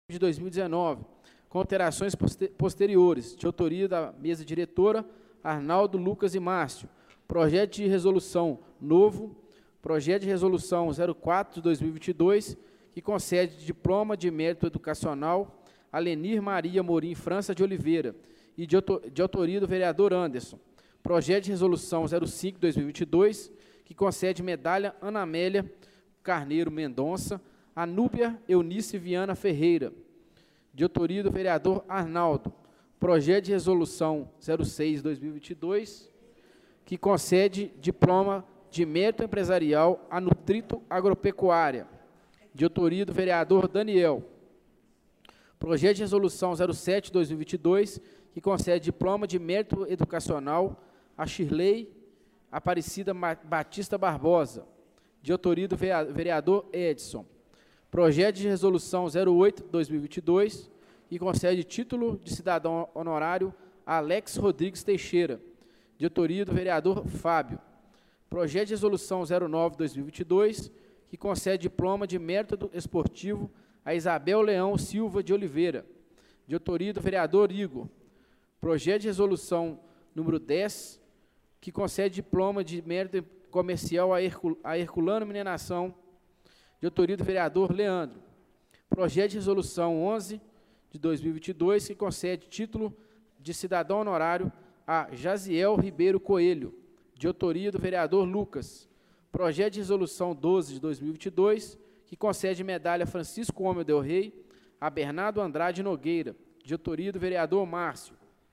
de 2019, com alterações posteriores, de autoria da mesa diretora, Arnaldo, Lucas e Márcio. Projeto de resolução novo, projeto de resolução 04 de 2022, que concede diploma de mérito educacional a Lenir Maria Morim França de Oliveira, e de autoria do vereador Anderson. Projeto de resolução 05 de 2022, que concede medalha Ana Amélia Carneiro Mendonça, a Núbia Eunice Viana Ferreira, de autoria do vereador Arnaldo. Projeto de resolução 06 de 2022, que concede diploma de mérito empresarial a Nutrito Agropecuária, de autoria do vereador Daniel. Projeto de resolução 07 de 2022, que concede diploma de mérito educacional a Shirley Aparecida Batista Barbosa, de autoria do vereador Edson. Projeto de resolução 08 de 2022, que concede título de cidadão honorário a Alex Rodrigues Teixeira, de autoria do vereador Fábio. Projeto de resolução 09 de 2022, que concede diploma de mérito esportivo a Isabel Leão Silva de Oliveira, de autoria do vereador Igor. Projeto de resolução número 10, que concede diploma de mérito comercial a Herculano Mineração, de autoria do vereador Leandro. Projeto de resolução 11 de 2022, que concede título de cidadão honorário a Jaziel Ribeiro Coelho, de autoria do vereador Lucas. Projeto de resolução 12 de 2022, que concede medalha Francisco Homem del Rey a Bernardo Andrade Nogueira, de autoria do vereador Márcio.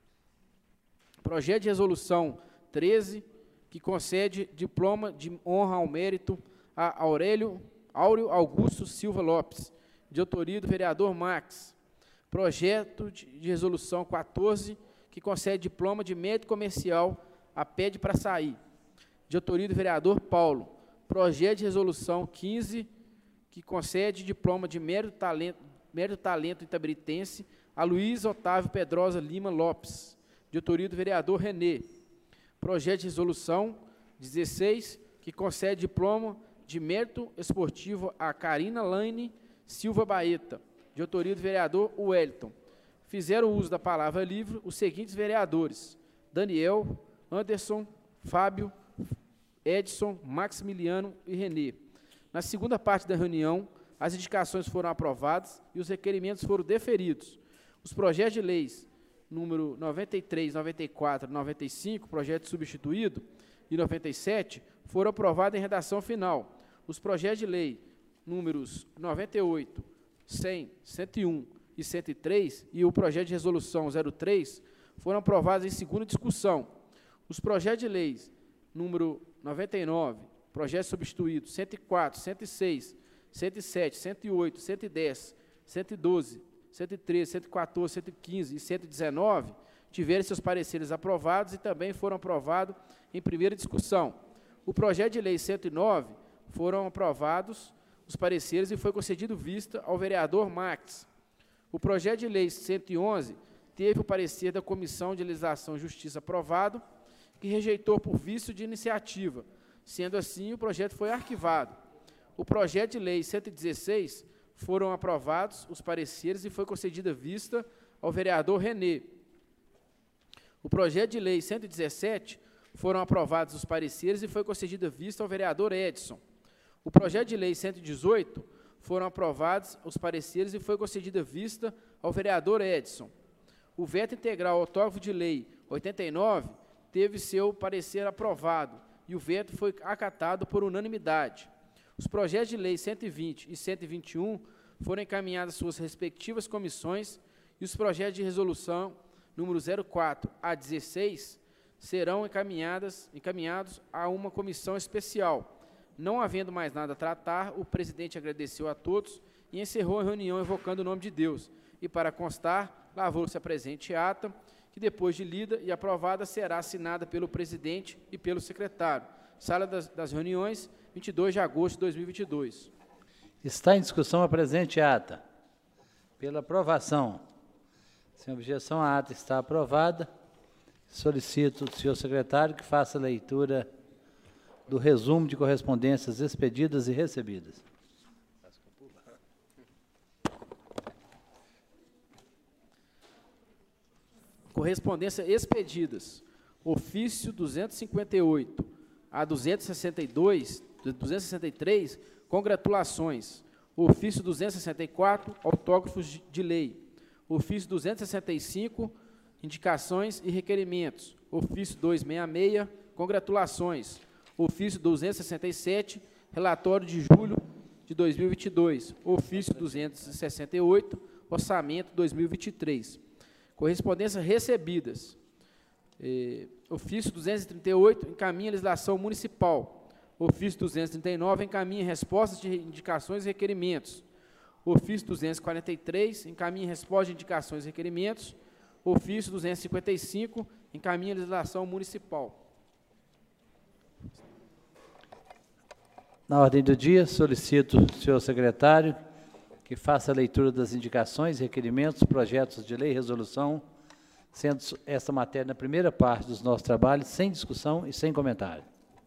Projeto de resolução 13, que concede diploma de honra ao mérito a Áureo Augusto Silva Lopes, de autoria do vereador Max. Projeto de resolução 14, que concede diploma de mérito comercial a Pede para Sair, de autoria do vereador Paulo. Projeto de resolução 15, que concede diploma de mérito talento itaberitense a Luiz Otávio Pedrosa Lima Lopes, de autoria do vereador Renê. Projeto de resolução 16, que concede diploma de mérito esportivo a Karina Laine Silva Baeta, de autoria do vereador Wellington. Fizeram uso da palavra livre os seguintes vereadores: Daniel, Anderson, Fábio, Edson, Maximiliano e Renê. Na segunda parte da reunião, as indicações foram aprovadas e os requerimentos foram deferidos. Os projetos de leis número 93, 94, 95, projeto substituído, e 97, foram aprovados em redação final. Os projetos de lei números 98, 100, 101 e 103 e o projeto de resolução 03 foram aprovados em segunda discussão. Os projetos de leis número 99, projeto substituído, 104, 106, 107, 108, 110, 112, 113, 114, 115 e 119 tiveram seus pareceres aprovados e também foram aprovados em primeira discussão. O projeto de lei 109 foram aprovados os pareceres e foi concedido vista ao vereador Max. O projeto de lei 111 teve o parecer da Comissão de Legislação e Justiça aprovado, que rejeitou por vício de iniciativa. Sendo assim, o projeto foi arquivado. O projeto de lei 116 foram aprovados os pareceres e foi concedida vista ao vereador Renê. O projeto de lei 117 foram aprovados os pareceres e foi concedida vista ao vereador Edson. O projeto de lei 118 foram aprovados os pareceres e foi concedida vista ao vereador Edson. O veto integral ao autógrafo de lei 89 teve seu parecer aprovado e o veto foi acatado por unanimidade. Os projetos de lei 120 e 121 foram encaminhados às suas respectivas comissões e os projetos de resolução número 04 a 16 serão encaminhados a uma comissão especial. Não havendo mais nada a tratar, o presidente agradeceu a todos e encerrou a reunião invocando o nome de Deus. E, para constar, lavou-se a presente ata, que depois de lida e aprovada será assinada pelo presidente e pelo secretário. Sala das reuniões, 22 de agosto de 2022. Está em discussão a presente ata. Pela aprovação. Sem objeção, a ata está aprovada. Solicito do senhor secretário que faça a leitura do resumo de correspondências expedidas e recebidas. Correspondência expedidas. Ofício 258 a 263, congratulações. Ofício 264, autógrafos de lei. Ofício 265, indicações e requerimentos. Ofício 266, congratulações. Ofício 267, relatório de julho de 2022. Ofício 268, orçamento 2023. Correspondência recebidas. Ofício 238, encaminha legislação municipal. Ofício 239, encaminha respostas de indicações e requerimentos. Ofício 243, encaminha respostas de indicações e requerimentos. Ofício 255, encaminha legislação municipal. Na ordem do dia, solicito o senhor secretário que faça a leitura das indicações, requerimentos, projetos de lei e resolução, sendo esta matéria na primeira parte dos nossos trabalhos, sem discussão e sem comentário.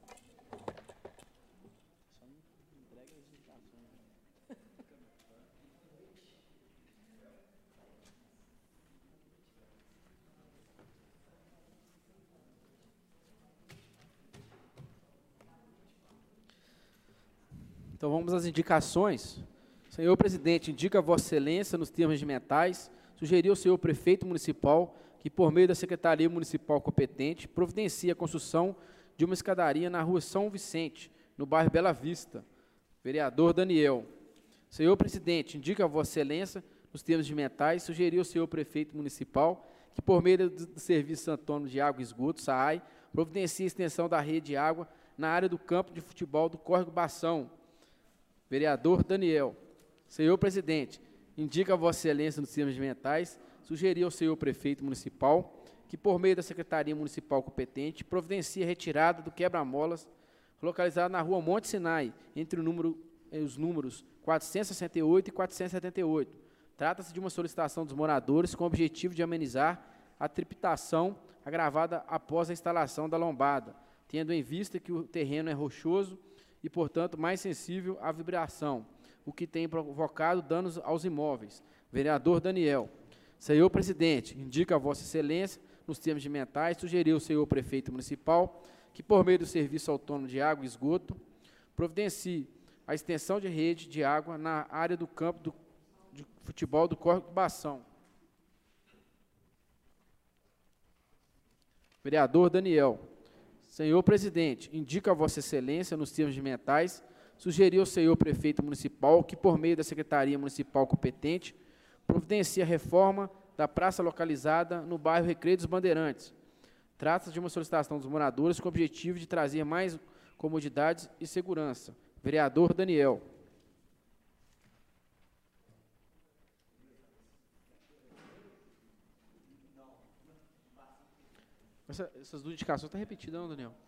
Então, vamos às indicações. Senhor presidente, indica a Vossa Excelência, nos termos regimentais, sugerir ao senhor prefeito municipal que, por meio da Secretaria Municipal competente, providencie a construção de uma escadaria na rua São Vicente, no bairro Bela Vista. Vereador Daniel. Senhor presidente, indica a Vossa Excelência, nos termos regimentais, sugerir ao senhor prefeito municipal que, por meio do Serviço Autônomo de Água e Esgoto, SAAI, providencie a extensão da rede de água na área do campo de futebol do Córrego Bação. Vereador Daniel. Senhor presidente, indica a Vossa Excelência, nos termos regimentais, sugerir ao senhor prefeito municipal que, por meio da Secretaria Municipal competente, providencie a retirada do quebra-molas localizado na rua Monte Sinai, entre os números 468 e 478. Trata-se de uma solicitação dos moradores com o objetivo de amenizar a tripitação agravada após a instalação da lombada, tendo em vista que o terreno é rochoso e, portanto, mais sensível à vibração, o que tem provocado danos aos imóveis. Vereador Daniel. Senhor presidente, indica a Vossa Excelência, nos termos regimentais, sugerir ao senhor prefeito municipal que, por meio do Serviço Autônomo de Água e Esgoto, providencie a extensão de rede de água na área do campo de futebol do Córrego Bação. Vereador Daniel. Senhor presidente, indica a Vossa Excelência, nos termos regimentais, sugerir ao senhor prefeito municipal que, por meio da Secretaria Municipal competente, providencie a reforma da praça localizada no bairro Recreio dos Bandeirantes. Trata-se de uma solicitação dos moradores com o objetivo de trazer mais comodidades e segurança. Vereador Daniel. Essas duas indicações estão repetidas, não, Daniel?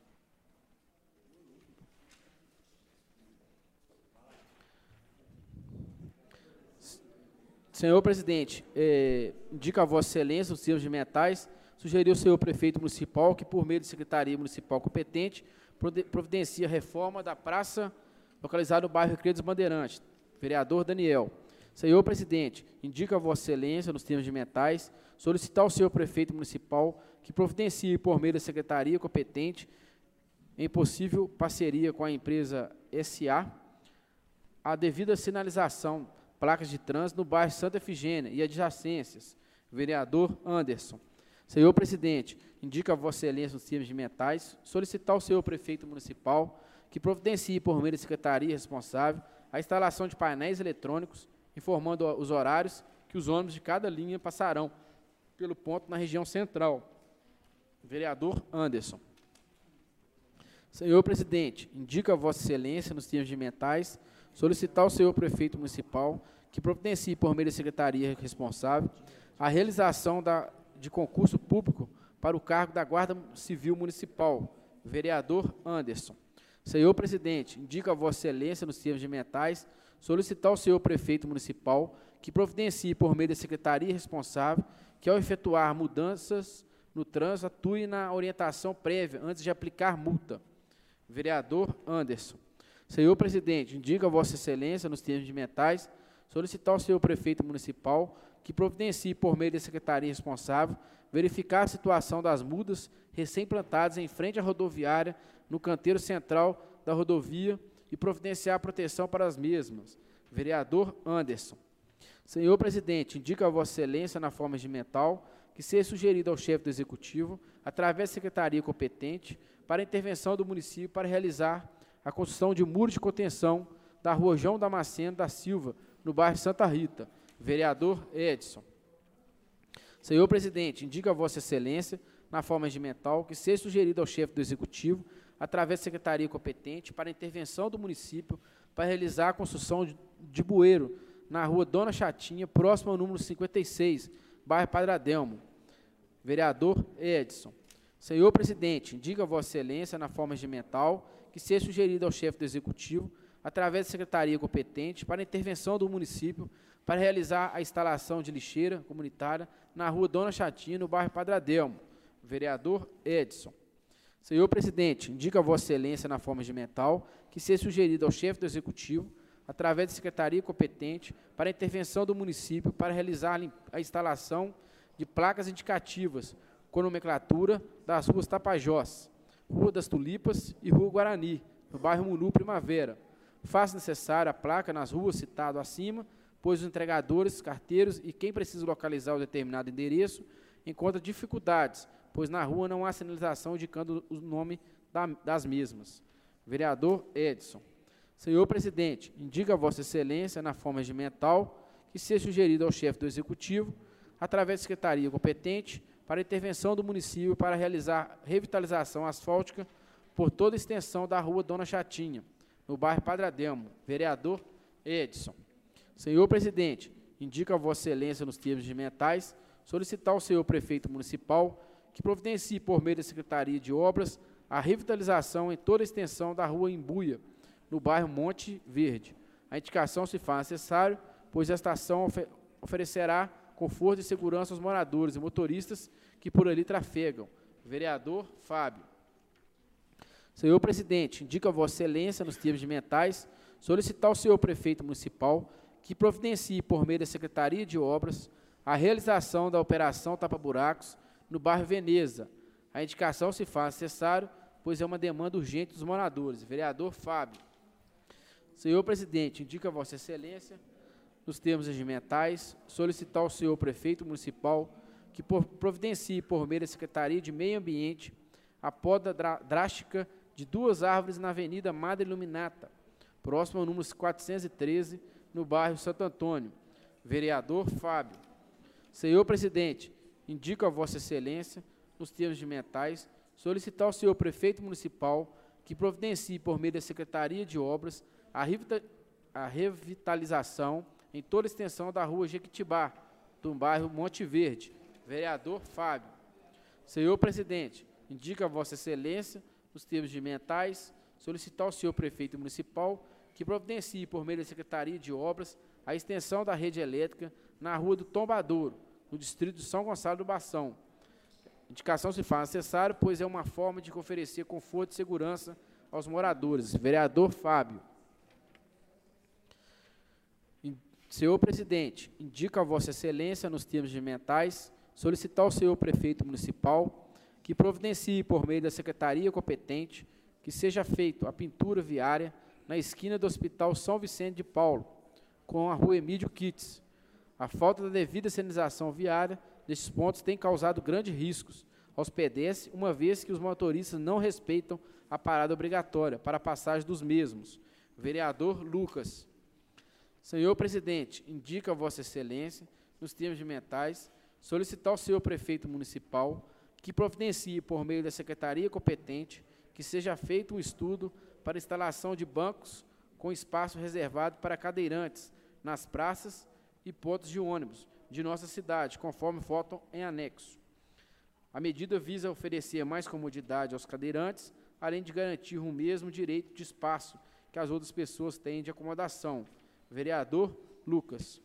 Senhor presidente, indica a Vossa Excelência, os termos regimentais, sugerir ao senhor prefeito municipal que, por meio da Secretaria Municipal competente, providencie a reforma da praça localizada no bairro Recreio dos Bandeirantes. Vereador Daniel. Senhor presidente, indica a Vossa Excelência, nos termos regimentais, solicitar ao senhor prefeito municipal que providencie, por meio da Secretaria competente, em possível parceria com a empresa SA, a devida sinalização, placas de trânsito no bairro Santa Efigênia e adjacências. Vereador Anderson. Senhor presidente, indica a Vossa Excelência, nos termos regimentais, solicitar ao senhor prefeito municipal que providencie, por meio da secretaria responsável, a instalação de painéis eletrônicos, informando os horários que os ônibus de cada linha passarão pelo ponto na região central. Vereador Anderson. Senhor presidente, indica a Vossa Excelência, nos termos regimentais, solicitar ao senhor prefeito municipal que providencie, por meio da secretaria responsável, a realização de concurso público para o cargo da Guarda Civil Municipal. Vereador Anderson. Senhor presidente, indica a Vossa Excelência, nos termos regimentais, solicitar ao senhor prefeito municipal que providencie, por meio da secretaria responsável, que, ao efetuar mudanças no trânsito, atue na orientação prévia antes de aplicar multa. Vereador Anderson. Senhor presidente, indica a Vossa Excelência, nos termos regimentais, solicitar ao senhor prefeito municipal que providencie, por meio da secretaria responsável, verificar a situação das mudas recém-plantadas em frente à rodoviária, no canteiro central da rodovia, e providenciar a proteção para as mesmas. Vereador Anderson. Senhor presidente, indica a Vossa Excelência, na forma regimental, que seja sugerido ao chefe do Executivo, através da secretaria competente, para a intervenção do município para realizar a construção de muro de contenção da rua João Damasceno da Silva, no bairro Santa Rita. Vereador Edson. Senhor presidente, indica a Vossa Excelência, na forma regimental, que seja sugerido ao chefe do Executivo, através da secretaria competente, para a intervenção do município para realizar a construção de bueiro na rua Dona Chatinha, próximo ao número 56, bairro Padre Adelmo. Vereador Edson. Senhor presidente, indica a Vossa Excelência, na forma regimental, que seja sugerido ao chefe do Executivo, através da secretaria competente, para a intervenção do município para realizar a instalação de lixeira comunitária na rua Dona Chatinha, no bairro Padre Adelmo. Vereador Edson. Senhor presidente, indica a Vossa Excelência, na forma regimental, que seja sugerido ao chefe do Executivo, através da secretaria competente, para a intervenção do município para realizar a instalação de placas indicativas com nomenclatura das ruas Tapajós, Rua das Tulipas e Rua Guarani, no bairro Munu Primavera. Faça necessária a placa nas ruas citadas acima, pois os entregadores, carteiros e quem precisa localizar o determinado endereço encontra dificuldades, pois na rua não há sinalização indicando o nome das mesmas. Vereador Edson. Senhor presidente, indica a Vossa Excelência, na forma regimental, que seja sugerido ao chefe do Executivo, através da secretaria competente, para a intervenção do município para realizar revitalização asfáltica por toda a extensão da rua Dona Chatinha, no bairro Padre Adelmo. Vereador Edson. Senhor presidente, indica a Vossa Excelência, nos termos regimentais, solicitar ao senhor prefeito municipal que providencie, por meio da Secretaria de Obras, a revitalização em toda a extensão da rua Embuia, no bairro Monte Verde. A indicação se faz necessário, pois esta ação oferecerá conforto e segurança aos moradores e motoristas que por ali trafegam. Vereador Fábio. Senhor presidente, indica a Vossa Excelência, nos termos regimentais, solicitar ao senhor prefeito municipal que providencie, por meio da Secretaria de Obras, a realização da operação tapa-buracos no bairro Veneza. A indicação se faz necessário, pois é uma demanda urgente dos moradores. Vereador Fábio. Senhor presidente, indica a Vossa Excelência, nos termos regimentais, solicitar ao senhor prefeito municipal que providencie, por meio da Secretaria de Meio Ambiente, a poda drástica de 2 árvores na Avenida Madre Iluminata, próximo ao número 413, no bairro Santo Antônio. Vereador Fábio. Senhor presidente, indica a Vossa Excelência, nos termos regimentais, solicitar ao senhor prefeito municipal que providencie, por meio da Secretaria de Obras, a revitalização em toda a extensão da rua Jequitibá, do bairro Monte Verde. Vereador Fábio. Senhor presidente, indica a Vossa Excelência, nos termos regimentais, solicitar ao senhor prefeito municipal que providencie, por meio da Secretaria de Obras, a extensão da rede elétrica na rua do Tombadouro, no distrito de São Gonçalo do Bação. Indicação se faz necessário, pois é uma forma de oferecer conforto e segurança aos moradores. Vereador Fábio. Senhor presidente, indica a Vossa Excelência, nos termos regimentais, solicitar ao senhor prefeito municipal que providencie, por meio da secretaria competente, que seja feito a pintura viária na esquina do Hospital São Vicente de Paulo, com a rua Emílio Kitts. A falta da devida sinalização viária nestes pontos tem causado grandes riscos aos pedestres, uma vez que os motoristas não respeitam a parada obrigatória para a passagem dos mesmos. Vereador Lucas. Senhor presidente, indica a Vossa Excelência, nos termos regimentais, solicitar ao senhor prefeito municipal que providencie, por meio da secretaria competente, que seja feito um estudo para instalação de bancos com espaço reservado para cadeirantes nas praças e pontos de ônibus de nossa cidade, conforme foto em anexo. A medida visa oferecer mais comodidade aos cadeirantes, além de garantir o mesmo direito de espaço que as outras pessoas têm de acomodação. Vereador Lucas.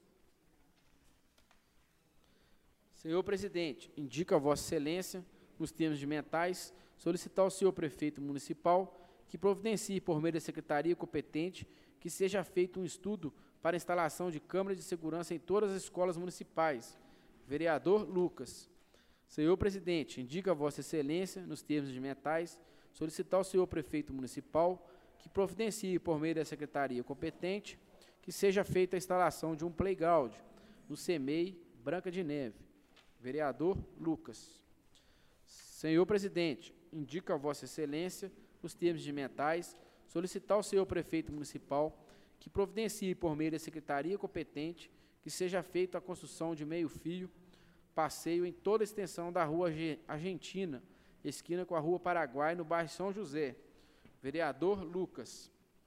Senhor presidente, indica a Vossa Excelência, nos termos regimentais, solicitar ao senhor prefeito municipal que providencie, por meio da secretaria competente, que seja feito um estudo para a instalação de câmeras de segurança em todas as escolas municipais. Vereador Lucas. Senhor presidente, indica a Vossa Excelência, nos termos regimentais, solicitar ao senhor prefeito municipal que providencie, por meio da secretaria competente, que seja feita a instalação de um playground no CEMEI Branca de Neve. Vereador Lucas. Senhor presidente, indica a Vossa Excelência, nos termos regimentais, solicitar ao senhor prefeito municipal que providencie, por meio da secretaria competente, que seja feita a construção de meio-fio, passeio em toda a extensão da Rua Argentina, esquina com a Rua Paraguai, no bairro São José. Vereador Lucas.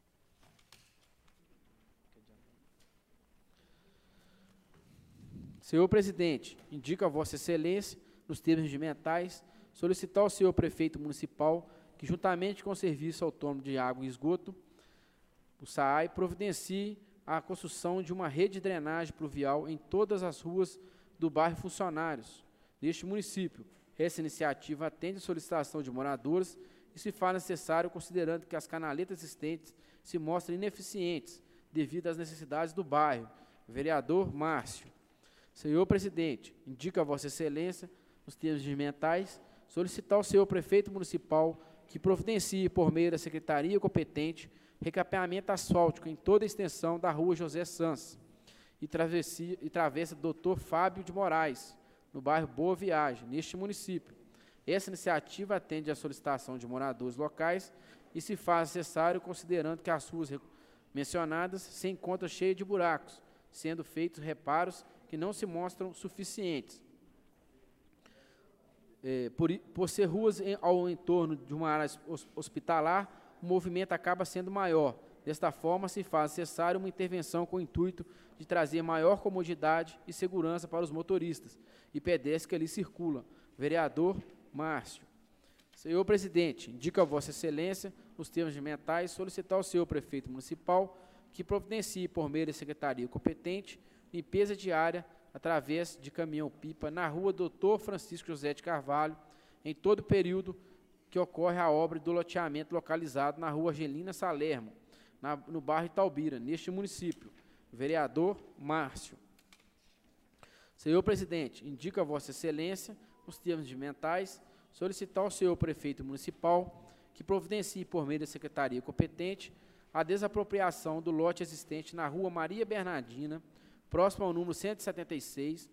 Senhor presidente, indica a Vossa Excelência, nos termos regimentais, solicitar ao senhor prefeito municipal que, juntamente com o Serviço Autônomo de Água e Esgoto, o SAAI, providencie a construção de uma rede de drenagem pluvial em todas as ruas do bairro Funcionários, neste município. Essa iniciativa atende a solicitação de moradores e se faz necessário considerando que as canaletas existentes se mostram ineficientes devido às necessidades do bairro. Vereador Márcio. Senhor presidente, indica a Vossa Excelência, nos termos regimentais, solicitar ao senhor prefeito municipal que providencie, por meio da secretaria competente, recapeamento asfáltico em toda a extensão da Rua José Sanz e travessa Dr. Fábio de Moraes, no bairro Boa Viagem, neste município. Essa iniciativa atende à solicitação de moradores locais e se faz necessário considerando que as ruas mencionadas se encontram cheias de buracos, sendo feitos reparos que não se mostram suficientes. Por ser ruas ao entorno de uma área hospitalar, o movimento acaba sendo maior. Desta forma, se faz necessário uma intervenção com o intuito de trazer maior comodidade e segurança para os motoristas e pedestres que ali circulam. Vereador Márcio. Senhor presidente, indica a Vossa Excelência, nos termos regimentais, solicitar ao senhor prefeito municipal que providencie, por meio da secretaria competente, limpeza diária através de caminhão-pipa na Rua Dr. Francisco José de Carvalho, em todo o período que ocorre a obra do loteamento localizado na Rua Angelina Salermo, no bairro Itaubira, neste município. Vereador Márcio. Senhor presidente, indica a Vossa Excelência, nos termos regimentais, solicitar ao senhor prefeito municipal que providencie, por meio da secretaria competente, a desapropriação do lote existente na Rua Maria Bernardina, próximo ao número 176,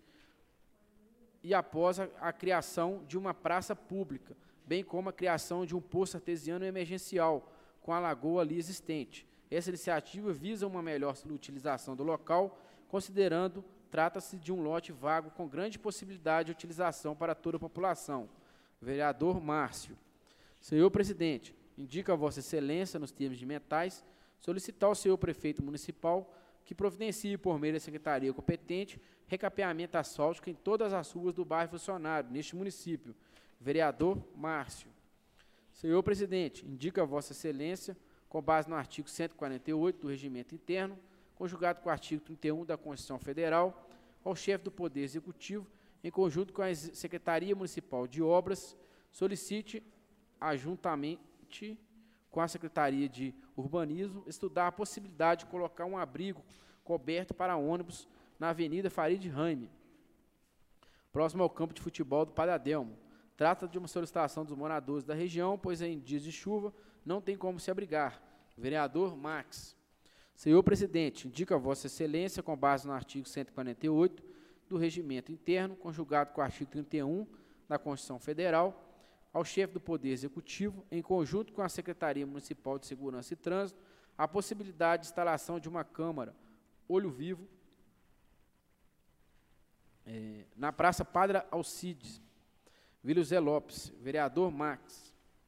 e após a criação de uma praça pública, bem como a criação de um poço artesiano emergencial, com a lagoa ali existente. Essa iniciativa visa uma melhor utilização do local, considerando trata-se de um lote vago com grande possibilidade de utilização para toda a população. Vereador Márcio. Senhor presidente, indica a Vossa Excelência, nos termos regimentais, solicitar ao senhor prefeito municipal que providencie, por meio da secretaria competente, recapeamento asfáltico em todas as ruas do bairro Funcionário, neste município. Vereador Márcio. Senhor presidente, indica a Vossa Excelência, com base no artigo 148 do Regimento Interno, conjugado com o artigo 31 da Constituição Federal, ao chefe do Poder Executivo, em conjunto com a Secretaria Municipal de Obras, solicite, juntamente com a Secretaria de Urbanismo, estudar a possibilidade de colocar um abrigo coberto para ônibus na Avenida Farid Raime, próximo ao campo de futebol do Padre Adelmo. Trata de uma solicitação dos moradores da região, pois em dias de chuva não tem como se abrigar. Vereador Max. Senhor presidente, indica a Vossa Excelência, com base no artigo 148 do Regimento Interno, conjugado com o artigo 31 da Constituição Federal, ao chefe do Poder Executivo, em conjunto com a Secretaria Municipal de Segurança e Trânsito, a possibilidade de instalação de uma câmara Olho Vivo na Praça Padre Alcides, Vila José Lopes. Vereador Max.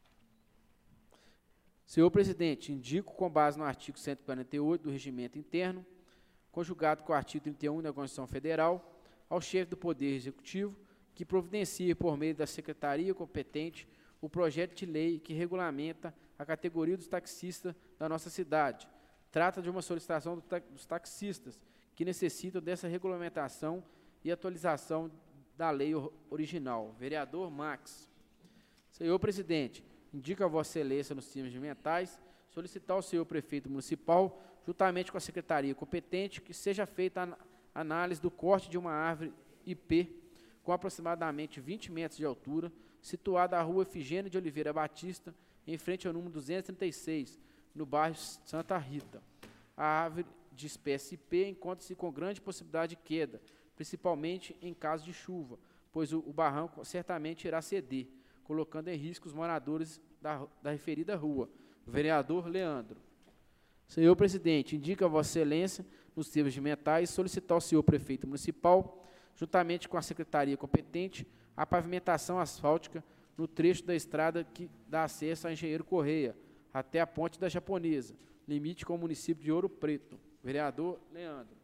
Senhor presidente, indico, com base no artigo 148 do Regimento Interno, conjugado com o artigo 31 da Constituição Federal, ao chefe do Poder Executivo, que providencie, por meio da secretaria competente, o projeto de lei que regulamenta a categoria dos taxistas da nossa cidade. Trata de uma solicitação dos taxistas, que necessitam dessa regulamentação e atualização da lei original. Vereador Max. Senhor presidente, indica a Vossa Excelência, nos termos regimentais, solicitar ao senhor prefeito municipal, juntamente com a secretaria competente, que seja feita a análise do corte de uma árvore IP com aproximadamente 20 metros de altura, situada à rua Efigênio de Oliveira Batista, em frente ao número 236, no bairro Santa Rita. A árvore de espécie IP encontra-se com grande possibilidade de queda, principalmente em caso de chuva, pois o barranco certamente irá ceder, colocando em risco os moradores da referida rua. Vereador Leandro. Senhor presidente, indica a Vossa Excelência, nos termos de metais, solicitar ao senhor prefeito municipal, juntamente com a secretaria competente, a pavimentação asfáltica no trecho da estrada que dá acesso a Engenheiro Correia, até a Ponte da Japonesa, limite com o município de Ouro Preto. Vereador Leandro.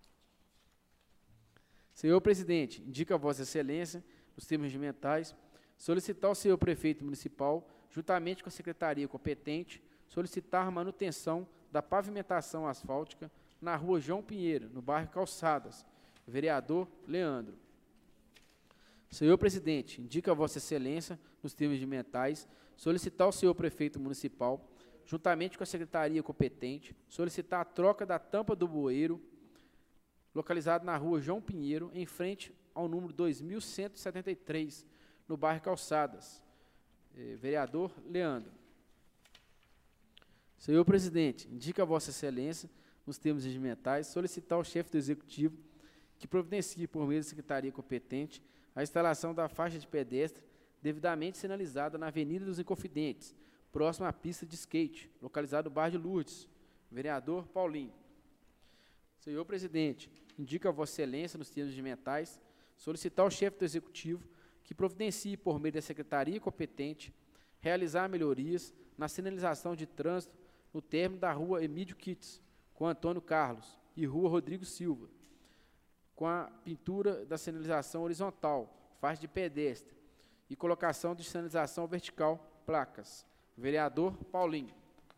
Senhor presidente, indica a Vossa Excelência, nos termos de metais, solicitar ao senhor prefeito municipal, juntamente com a secretaria competente, solicitar manutenção da pavimentação asfáltica na rua João Pinheiro, no bairro Calçadas. Vereador Leandro. Senhor presidente, indica a Vossa Excelência, nos termos de metais, solicitar ao senhor prefeito municipal, juntamente com a secretaria competente, solicitar a troca da tampa do bueiro, localizado na rua João Pinheiro, em frente ao número 2173, no bairro Calçadas. Vereador Leandro. Senhor presidente, indica a Vossa Excelência, nos termos regimentais, solicitar ao chefe do Executivo que providencie, por meio da secretaria competente, a instalação da faixa de pedestre devidamente sinalizada na Avenida dos Inconfidentes, próximo à pista de skate, localizado no bairro de Lourdes. Vereador Paulinho. Senhor presidente, indica a Vossa Excelência, nos termos regimentais, solicitar ao chefe do Executivo que providencie, por meio da secretaria competente, realizar melhorias na sinalização de trânsito no término da rua Emílio Kitts, com Antônio Carlos, e rua Rodrigo Silva, com a pintura da sinalização horizontal, faixa de pedestre, e colocação de sinalização vertical, placas. Vereador Paulinho.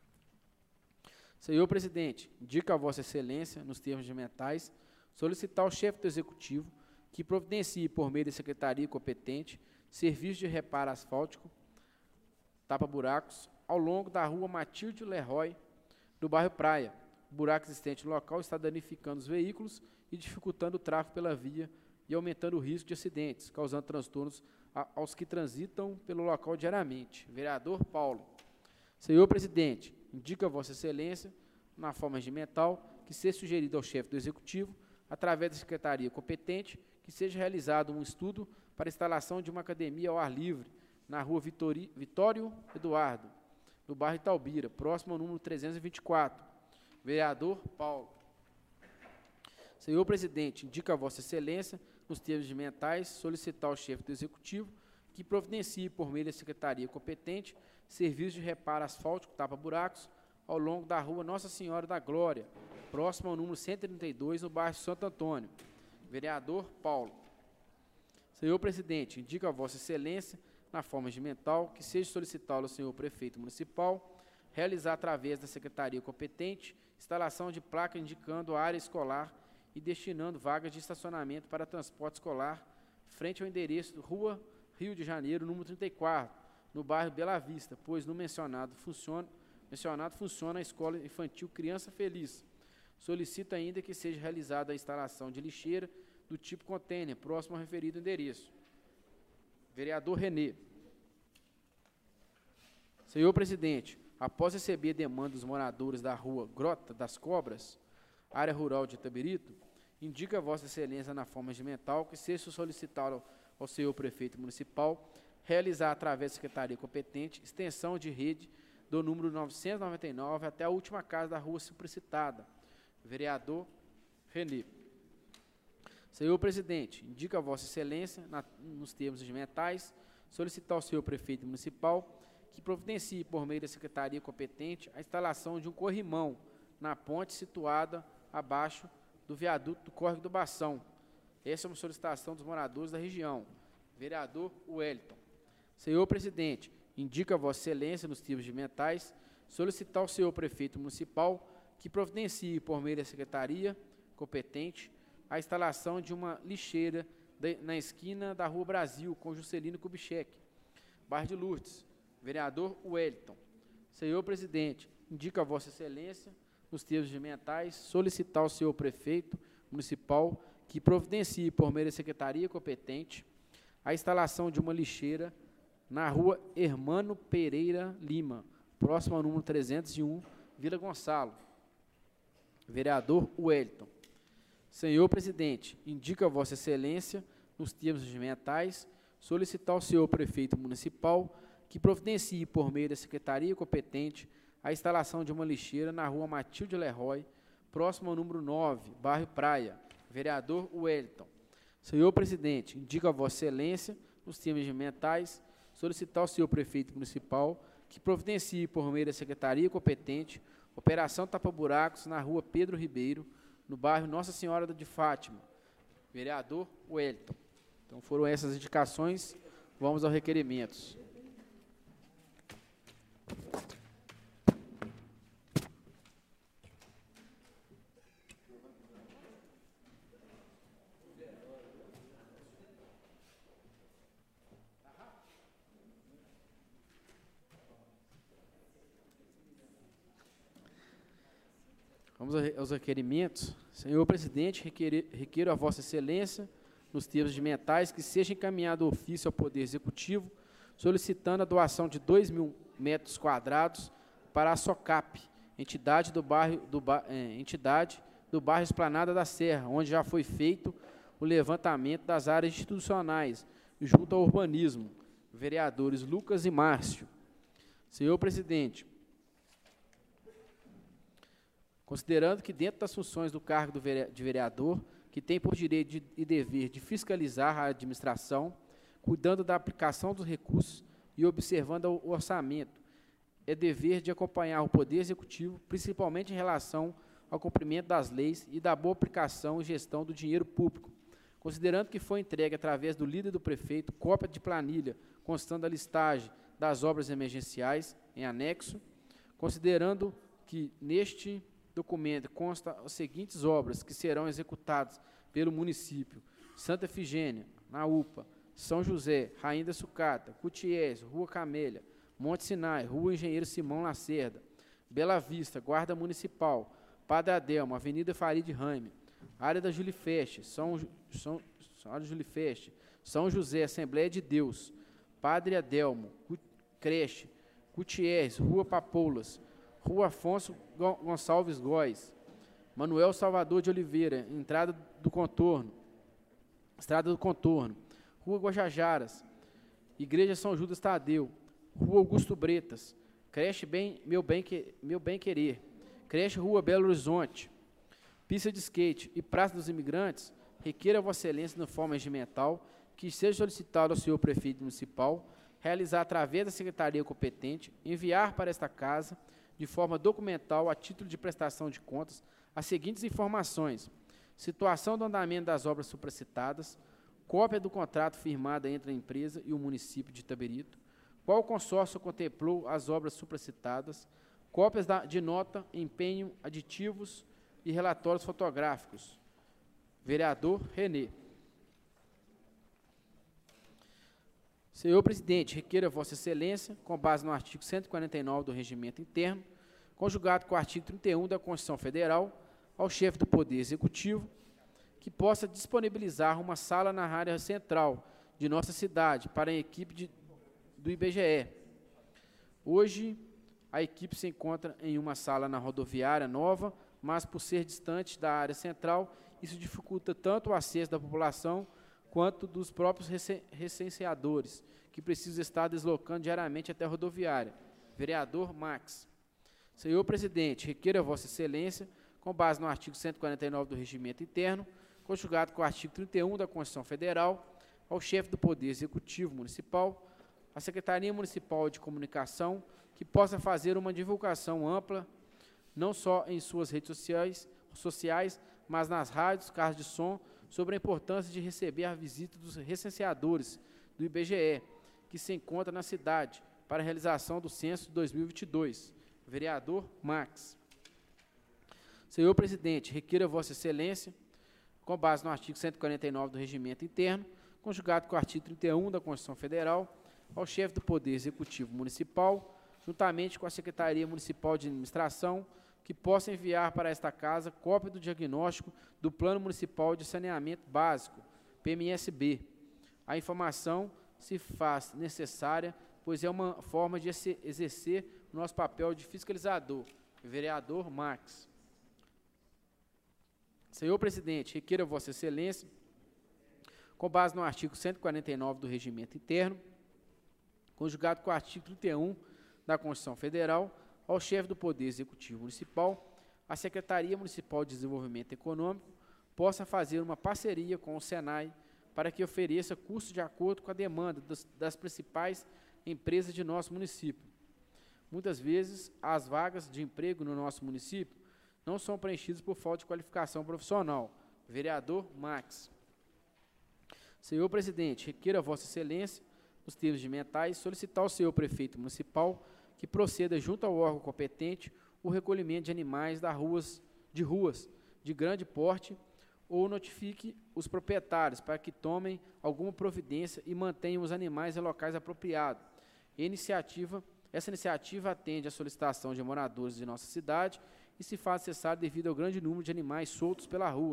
Senhor presidente, indica a Vossa Excelência, nos termos regimentais, solicitar ao chefe do Executivo que providencie, por meio da secretaria competente, serviço de reparo asfáltico, tapa-buracos, ao longo da rua Matilde Leroy, do bairro Praia. O buraco existente no local está danificando os veículos e dificultando o tráfego pela via e aumentando o risco de acidentes, causando transtornos aos que transitam pelo local diariamente. Vereador Paulo. Senhor presidente, indica a Vossa Excelência, na forma regimental, que seja sugerido ao chefe do Executivo, através da secretaria competente, que seja realizado um estudo para a instalação de uma academia ao ar livre, na rua Vitório Eduardo, no bairro Itaubira, próximo ao número 324. Vereador Paulo. Senhor presidente, indica a Vossa Excelência, nos termos regimentais, solicitar ao chefe do Executivo que providencie, por meio da secretaria competente, serviço de reparo asfáltico, tapa-buracos, ao longo da rua Nossa Senhora da Glória, próximo ao número 132, no bairro Santo Antônio. Vereador Paulo. Senhor presidente, indica a Vossa Excelência, na forma regimental, que seja solicitado ao senhor prefeito municipal realizar, através da secretaria competente, instalação de placa indicando a área escolar e destinando vagas de estacionamento para transporte escolar, frente ao endereço Rua Rio de Janeiro, número 34, no bairro Bela Vista, pois no mencionado funciona a Escola Infantil Criança Feliz. Solicito ainda que seja realizada a instalação de lixeira do tipo container, próximo ao referido endereço. Vereador Renê. Senhor presidente, após receber demanda dos moradores da rua Grota das Cobras, área rural de Itabirito, indica a Vossa Excelência, na forma regimental, que seja solicitado ao senhor prefeito municipal realizar, através da secretaria competente, extensão de rede do número 999 até a última casa da rua supracitada. Vereador Renê. Senhor presidente, indica a Vossa Excelência, nos termos regimentais, solicitar ao senhor prefeito municipal que providencie, por meio da secretaria competente, a instalação de um corrimão na ponte situada abaixo do viaduto do Córrego do Bação. Essa é uma solicitação dos moradores da região. Vereador Wellington. Senhor presidente, indica a Vossa Excelência, nos termos regimentais, solicitar ao senhor prefeito municipal que providencie, por meio da secretaria competente, a instalação de uma lixeira na esquina da Rua Brasil, com Juscelino Kubitschek, bairro de Lourdes. Vereador Wellington. Senhor presidente, indica a Vossa Excelência, nos termos regimentais, solicitar ao senhor prefeito municipal que providencie, por meio da secretaria competente, a instalação de uma lixeira na rua Hermano Pereira Lima, próximo ao número 301, Vila Gonçalo. Vereador Wellington. Senhor presidente, indica a Vossa Excelência, nos termos regimentais, solicitar ao senhor prefeito municipal que providencie, por meio da secretaria competente, a instalação de uma lixeira na rua Matilde Leroy, próximo ao número 9, bairro Praia. Vereador Wellington. Senhor presidente, indica a Vossa Excelência, nos termos regimentais, solicitar ao senhor prefeito municipal que providencie, por meio da secretaria competente, operação tapa-buracos na rua Pedro Ribeiro, no bairro Nossa Senhora de Fátima. Vereador Wellington. Então foram essas indicações. Vamos aos requerimentos. Vamos aos requerimentos. Senhor presidente, requeiro a Vossa Excelência, nos termos regimentais, que seja encaminhado ofício ao Poder Executivo, solicitando a doação de 2.000 metros quadrados para a SOCAP, entidade do bairro Esplanada da Serra, onde já foi feito o levantamento das áreas institucionais, junto ao urbanismo. Vereadores Lucas e Márcio. Senhor presidente, considerando que dentro das funções do cargo de vereador, que tem por direito e dever de fiscalizar a administração, cuidando da aplicação dos recursos e observando o orçamento, é dever de acompanhar o Poder Executivo, principalmente em relação ao cumprimento das leis e da boa aplicação e gestão do dinheiro público, considerando que foi entregue através do líder do prefeito cópia de planilha constando da listagem das obras emergenciais em anexo, considerando que neste documento consta as seguintes obras que serão executadas pelo município: Santa Efigênia, na UPA, São José, Rainha da Sucata, Cutiés, Rua Camélia, Monte Sinai, Rua Engenheiro Simão Lacerda, Bela Vista, Guarda Municipal, Padre Adelmo, Avenida Farid Raime, área da Julifeste, São José, Assembleia de Deus, Padre Adelmo, Creche, Cutiés, Rua Papoulas, Rua Afonso Gonçalves Góes, Manuel Salvador de Oliveira, Estrada do Contorno, Rua Guajajaras, Igreja São Judas Tadeu, Rua Augusto Bretas, Creche Meu Bem Querer, Creche Rua Belo Horizonte, pista de skate e Praça dos Imigrantes, requer a Vossa Excelência, na forma regimental, que seja solicitado ao senhor prefeito municipal realizar, através da secretaria competente, enviar para esta casa, de forma documental, a título de prestação de contas, as seguintes informações: situação do andamento das obras supracitadas, cópia do contrato firmado entre a empresa e o município de Itabirito, qual consórcio contemplou as obras supracitadas, cópias de nota, empenho, aditivos e relatórios fotográficos. Vereador Renê. Senhor presidente, requeiro a Vossa Excelência, com base no artigo 149 do Regimento Interno, conjugado com o artigo 31 da Constituição Federal, ao chefe do Poder Executivo, que possa disponibilizar uma sala na área central de nossa cidade para a equipe do IBGE. Hoje, a equipe se encontra em uma sala na rodoviária nova, mas por ser distante da área central, isso dificulta tanto o acesso da população quanto dos próprios recenseadores, que precisam estar deslocando diariamente até a rodoviária. Vereador Max. Senhor presidente, requeiro a Vossa Excelência, com base no artigo 149 do Regimento Interno, conjugado com o artigo 31 da Constituição Federal, ao chefe do Poder Executivo Municipal, a Secretaria Municipal de Comunicação, que possa fazer uma divulgação ampla, não só em suas redes sociais, mas nas rádios, carros de som, sobre a importância de receber a visita dos recenseadores do IBGE, que se encontra na cidade, para a realização do censo de 2022. Vereador Max. Senhor presidente, requeiro a Vossa Excelência, com base no artigo 149 do Regimento Interno, conjugado com o artigo 31 da Constituição Federal, ao chefe do Poder Executivo Municipal, juntamente com a Secretaria Municipal de Administração, que possa enviar para esta casa cópia do diagnóstico do Plano Municipal de Saneamento Básico, PMSB. A informação se faz necessária, pois é uma forma de exercer o nosso papel de fiscalizador. Vereador Marques. Senhor presidente, requeiro a Vossa Excelência, com base no artigo 149 do Regimento Interno, conjugado com o artigo 31 da Constituição Federal, ao chefe do Poder Executivo Municipal, a Secretaria Municipal de Desenvolvimento Econômico possa fazer uma parceria com o SENAI para que ofereça cursos de acordo com a demanda das principais empresas de nosso município. Muitas vezes, as vagas de emprego no nosso município não são preenchidas por falta de qualificação profissional. Vereador Max. Senhor presidente, requeiro a Vossa Excelência, nos termos de mentais, solicitar ao senhor prefeito municipal que proceda junto ao órgão competente o recolhimento de animais de ruas de grande porte ou notifique os proprietários para que tomem alguma providência e mantenham os animais em locais apropriados. Essa iniciativa atende à solicitação de moradores de nossa cidade e se faz necessário devido ao grande número de animais soltos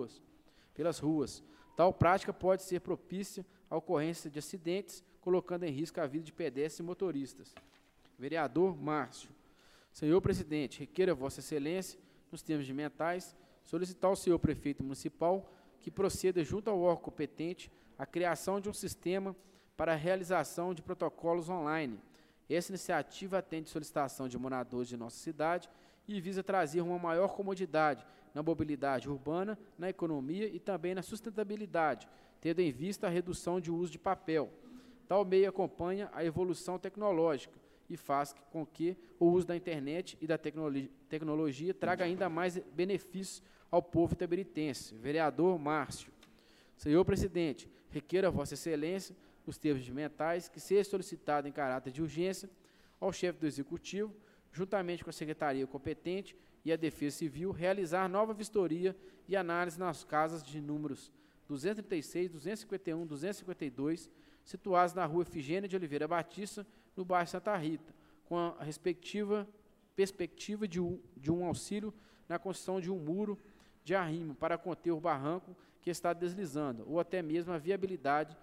pelas ruas. Tal prática pode ser propícia à ocorrência de acidentes, colocando em risco a vida de pedestres e motoristas. Vereador Márcio. Senhor presidente, requeiro a Vossa Excelência, nos termos de mentais, solicitar ao senhor prefeito municipal que proceda junto ao órgão competente a criação de um sistema para a realização de protocolos online. Essa iniciativa atende solicitação de moradores de nossa cidade e visa trazer uma maior comodidade na mobilidade urbana, na economia e também na sustentabilidade, tendo em vista a redução de uso de papel. Tal meio acompanha a evolução tecnológica e faz com que o uso da internet e da tecnologia traga ainda mais benefícios ao povo itabiritense. Vereador Márcio. Senhor presidente, requeiro a Vossa Excelência, nos termos de mentais, que seja solicitado em caráter de urgência ao chefe do Executivo, juntamente com a Secretaria competente e a Defesa Civil, realizar nova vistoria e análise nas casas de números 236, 251, 252, situadas na rua Efigênia de Oliveira Batista, no bairro Santa Rita, com a respectiva perspectiva de um auxílio na construção de um muro de arrimo para conter o barranco que está deslizando, ou até mesmo a viabilidade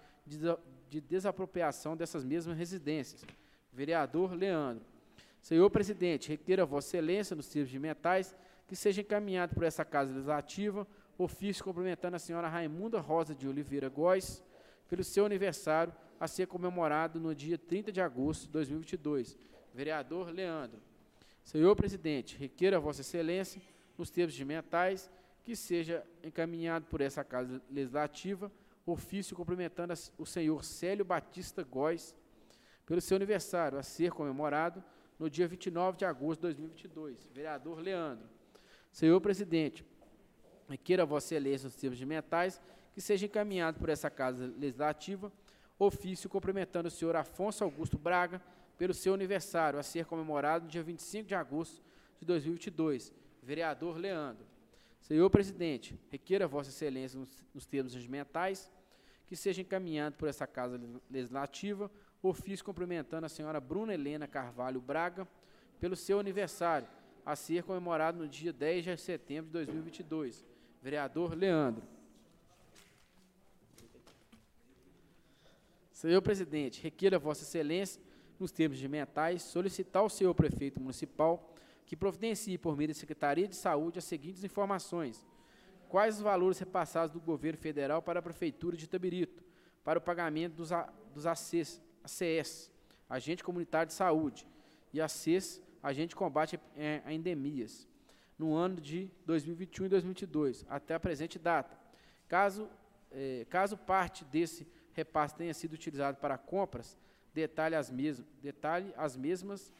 de desapropriação dessas mesmas residências. Vereador Leandro. Senhor presidente, requeiro a Vossa Excelência, nos termos de mentais, que seja encaminhado por essa Casa Legislativa ofício cumprimentando a senhora Raimunda Rosa de Oliveira Góes pelo seu aniversário a ser comemorado no dia 30 de agosto de 2022. Vereador Leandro. Senhor presidente, requeiro a Vossa Excelência, nos termos de mentais, que seja encaminhado por essa Casa Legislativa ofício cumprimentando o senhor Célio Batista Góes pelo seu aniversário a ser comemorado no dia 29 de agosto de 2022. Vereador Leandro. Senhor presidente, requeiro a Vossa Excelência, nos termos de mentais, que seja encaminhado por essa Casa Legislativa ofício cumprimentando o senhor Afonso Augusto Braga pelo seu aniversário a ser comemorado no dia 25 de agosto de 2022. Vereador Leandro. Senhor presidente, requeiro a Vossa Excelência, nos termos regimentais, que seja encaminhado por essa Casa Legislativa ofício cumprimentando a senhora Bruna Helena Carvalho Braga pelo seu aniversário a ser comemorado no dia 10 de setembro de 2022. Vereador Leandro. Senhor presidente, requeiro a Vossa Excelência, nos termos de mentais, solicitar ao senhor prefeito municipal que providencie por meio da Secretaria de Saúde as seguintes informações. Quais os valores repassados do governo federal para a Prefeitura de Itabirito, para o pagamento dos ACES, Agente Comunitário de Saúde, e ACES, Agente de Combate a Endemias, no ano de 2021 e 2022, até a presente data. Caso parte desse repasse tenha sido utilizado para compras, detalhe as mesmas,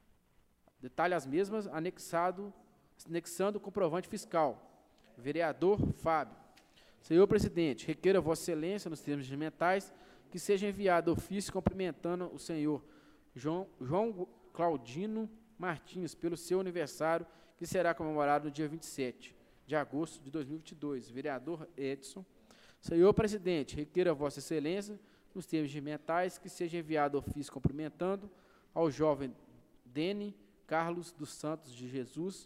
anexando o comprovante fiscal. Vereador Fábio. Senhor presidente, requeiro a Vossa Excelência, nos termos regimentais, que seja enviado ofício cumprimentando o senhor João Claudino Martins pelo seu aniversário, que será comemorado no dia 27 de agosto de 2022. Vereador Edson. Senhor presidente, requeiro a Vossa Excelência, nos termos regimentais, que seja enviado ofício cumprimentando ao jovem Dene Carlos dos Santos de Jesus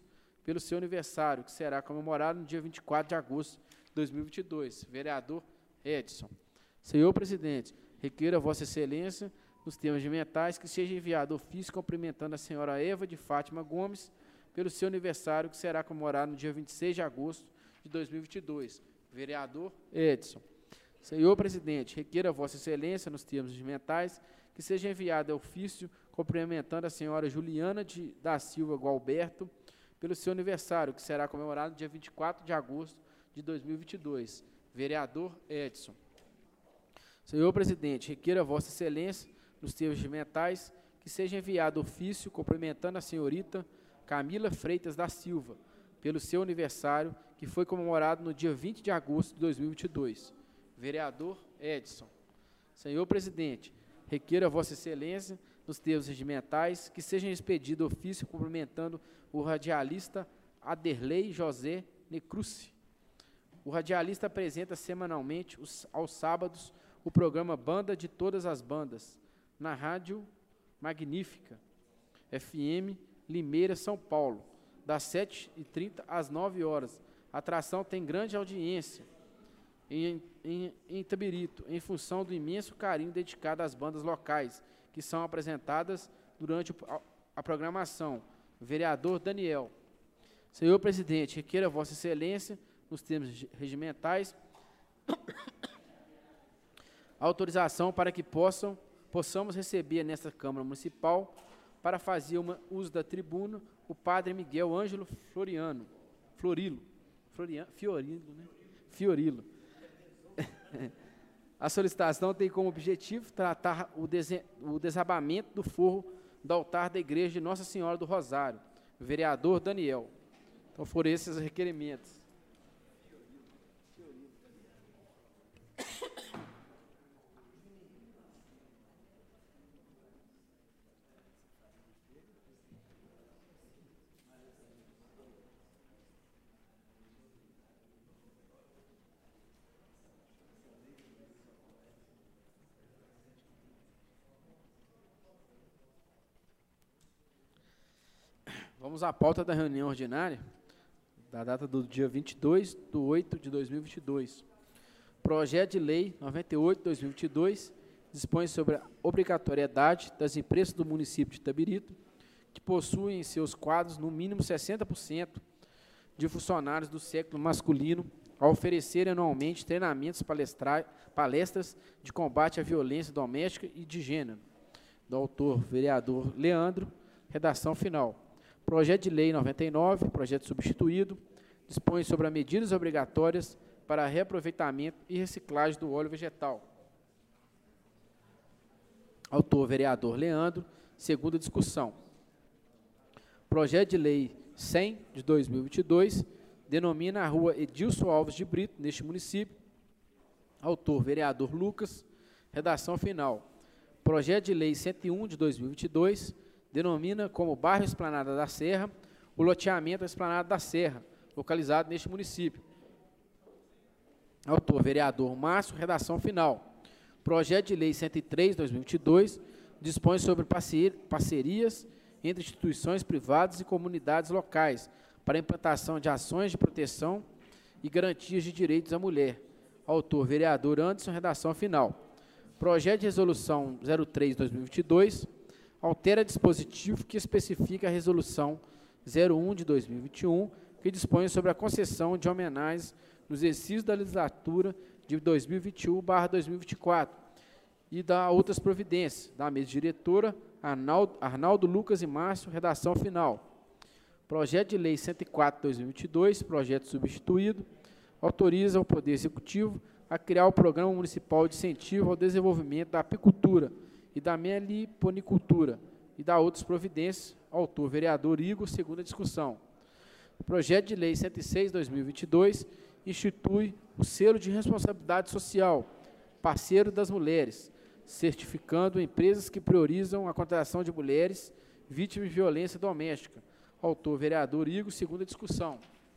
pelo seu aniversário, que será comemorado no dia 24 de agosto de 2022. Vereador Edson. Senhor presidente, requeira a Vossa Excelência, nos termos regimentais, que seja enviado ofício cumprimentando a senhora Eva de Fátima Gomes pelo seu aniversário, que será comemorado no dia 26 de agosto de 2022. Vereador Edson. Senhor presidente, requeira a Vossa Excelência, nos termos regimentais, que seja enviado ofício cumprimentando a senhora Juliana da Silva Gualberto pelo seu aniversário, que será comemorado no dia 24 de agosto de 2022. Vereador Edson. Senhor presidente, requeira a Vossa Excelência, nos termos regimentais, que seja enviado ofício cumprimentando a senhorita Camila Freitas da Silva pelo seu aniversário, que foi comemorado no dia 20 de agosto de 2022. Vereador Edson. Senhor presidente, requeira a Vossa Excelência, nos termos regimentais, que seja expedido ofício cumprimentando o radialista Aderlei José Necruci. O radialista apresenta semanalmente, aos sábados, o programa Banda de Todas as Bandas, na Rádio Magnífica, FM Limeira, São Paulo, das 7h30 às 9 horas. A atração tem grande audiência em Itabirito, em função do imenso carinho dedicado às bandas locais, que são apresentadas durante a programação. Vereador Daniel. Senhor presidente, requeira a Vossa Excelência, nos termos regimentais, autorização para que possamos receber nesta Câmara Municipal, para fazer uso da tribuna, o padre Miguel Ângelo Fiorilo. A solicitação tem como objetivo tratar o desabamento do forro do altar da igreja de Nossa Senhora do Rosário. Vereador Daniel. Então foram esses os requerimentos. Vamos à pauta da reunião ordinária, da data do dia 22/8/2022. Projeto de Lei 98/2022 dispõe sobre a obrigatoriedade das empresas do município de Itabirito, que possuem em seus quadros no mínimo 60% de funcionários do sexo masculino, a oferecerem anualmente treinamentos palestras de combate à violência doméstica e de gênero. Do autor, vereador Leandro, redação final. Projeto de Lei 99, projeto substituído, dispõe sobre as medidas obrigatórias para reaproveitamento e reciclagem do óleo vegetal. Autor, vereador Leandro, segunda discussão. Projeto de Lei 100, de 2022, denomina a rua Edilson Alves de Brito, neste município. Autor, vereador Lucas, redação final. Projeto de Lei 101, de 2022, denomina como bairro Esplanada da Serra o loteamento Esplanada da Serra, localizado neste município. Autor, vereador Márcio, redação final. Projeto de Lei 103, 2022, dispõe sobre parcerias entre instituições privadas e comunidades locais para a implantação de ações de proteção e garantias de direitos à mulher. Autor, vereador Anderson, redação final. Projeto de Resolução 03, 2022, altera dispositivo que especifica a Resolução 01 de 2021, que dispõe sobre a concessão de homenagens nos exercícios da legislatura de 2021/2024 e da outras providências, da mesa diretora, Arnaldo Lucas e Márcio, redação final. Projeto de Lei 104/2022, projeto substituído, autoriza o Poder Executivo a criar o Programa Municipal de Incentivo ao Desenvolvimento da Apicultura e da meliponicultura, e da outras providências. Autor, vereador Igor, segunda discussão. Projeto de Lei 106/2022 institui o selo de responsabilidade social, parceiro das mulheres, certificando empresas que priorizam a contratação de mulheres vítimas de violência doméstica. Autor, vereador Igor, segunda discussão.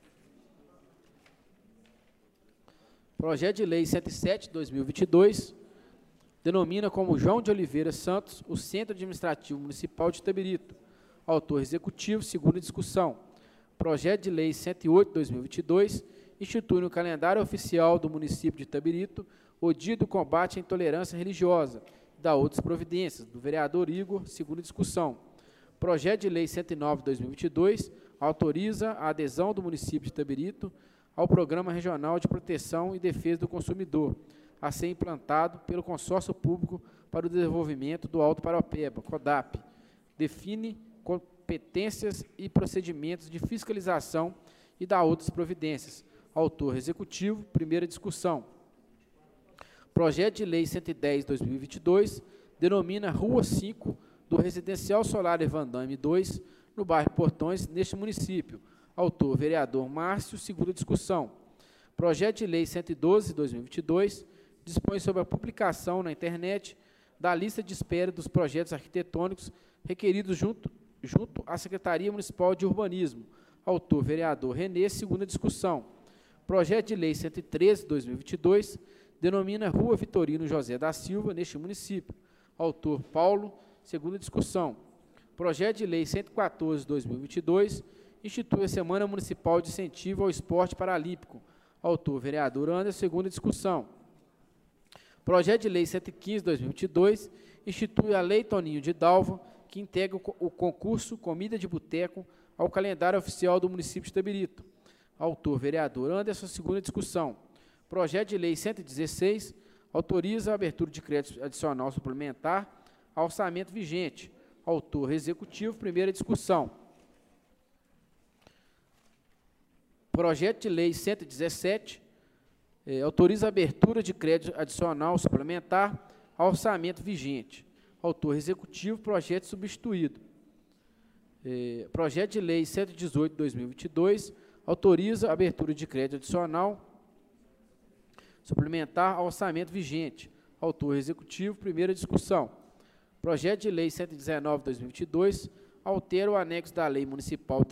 Projeto de Lei 107/2022 denomina como João de Oliveira Santos o Centro Administrativo Municipal de Itabirito. Autor, executivo, segunda discussão. Projeto de Lei 108/2022, institui no calendário oficial do município de Itabirito o Dia do Combate à Intolerância Religiosa, da outras providências, do vereador Igor, segunda discussão. Projeto de Lei 109/2022 autoriza a adesão do município de Itabirito ao Programa Regional de Proteção e Defesa do Consumidor, a ser implantado pelo Consórcio Público para o Desenvolvimento do Alto Paraopeba, CODAP. Define competências e procedimentos de fiscalização e dá outras providências. Autor executivo, primeira discussão. Projeto de Lei 110/2022 denomina Rua 5 do Residencial Solar Evandame 2, no bairro Portões, neste município. Autor, vereador Márcio, segunda discussão. Projeto de Lei 112/2022 dispõe sobre a publicação na internet da lista de espera dos projetos arquitetônicos requeridos junto à Secretaria Municipal de Urbanismo. Autor, vereador Renê, segunda discussão. Projeto de Lei 113/2022 denomina Rua Vitorino José da Silva, neste município. Autor, Paulo, segunda discussão. Projeto de Lei 114/2022 institui a Semana Municipal de Incentivo ao Esporte Paralímpico. Autor, vereador Anderson, segunda discussão. Projeto de Lei 115/2022 institui a Lei Toninho de Dalva, que integra o concurso Comida de Boteco ao calendário oficial do município de Itabirito. Autor, vereador Anderson, segunda discussão. Projeto de Lei 116 autoriza a abertura de crédito adicional suplementar ao orçamento vigente. Autor, executivo, primeira discussão. Projeto de Lei 117 autoriza a abertura de crédito adicional suplementar ao orçamento vigente. Autor, executivo, projeto substituído. Projeto de Lei 118/2022 autoriza a abertura de crédito adicional suplementar ao orçamento vigente. Autor, executivo, primeira discussão. Projeto de Lei 119/2022 altera o anexo da Lei Municipal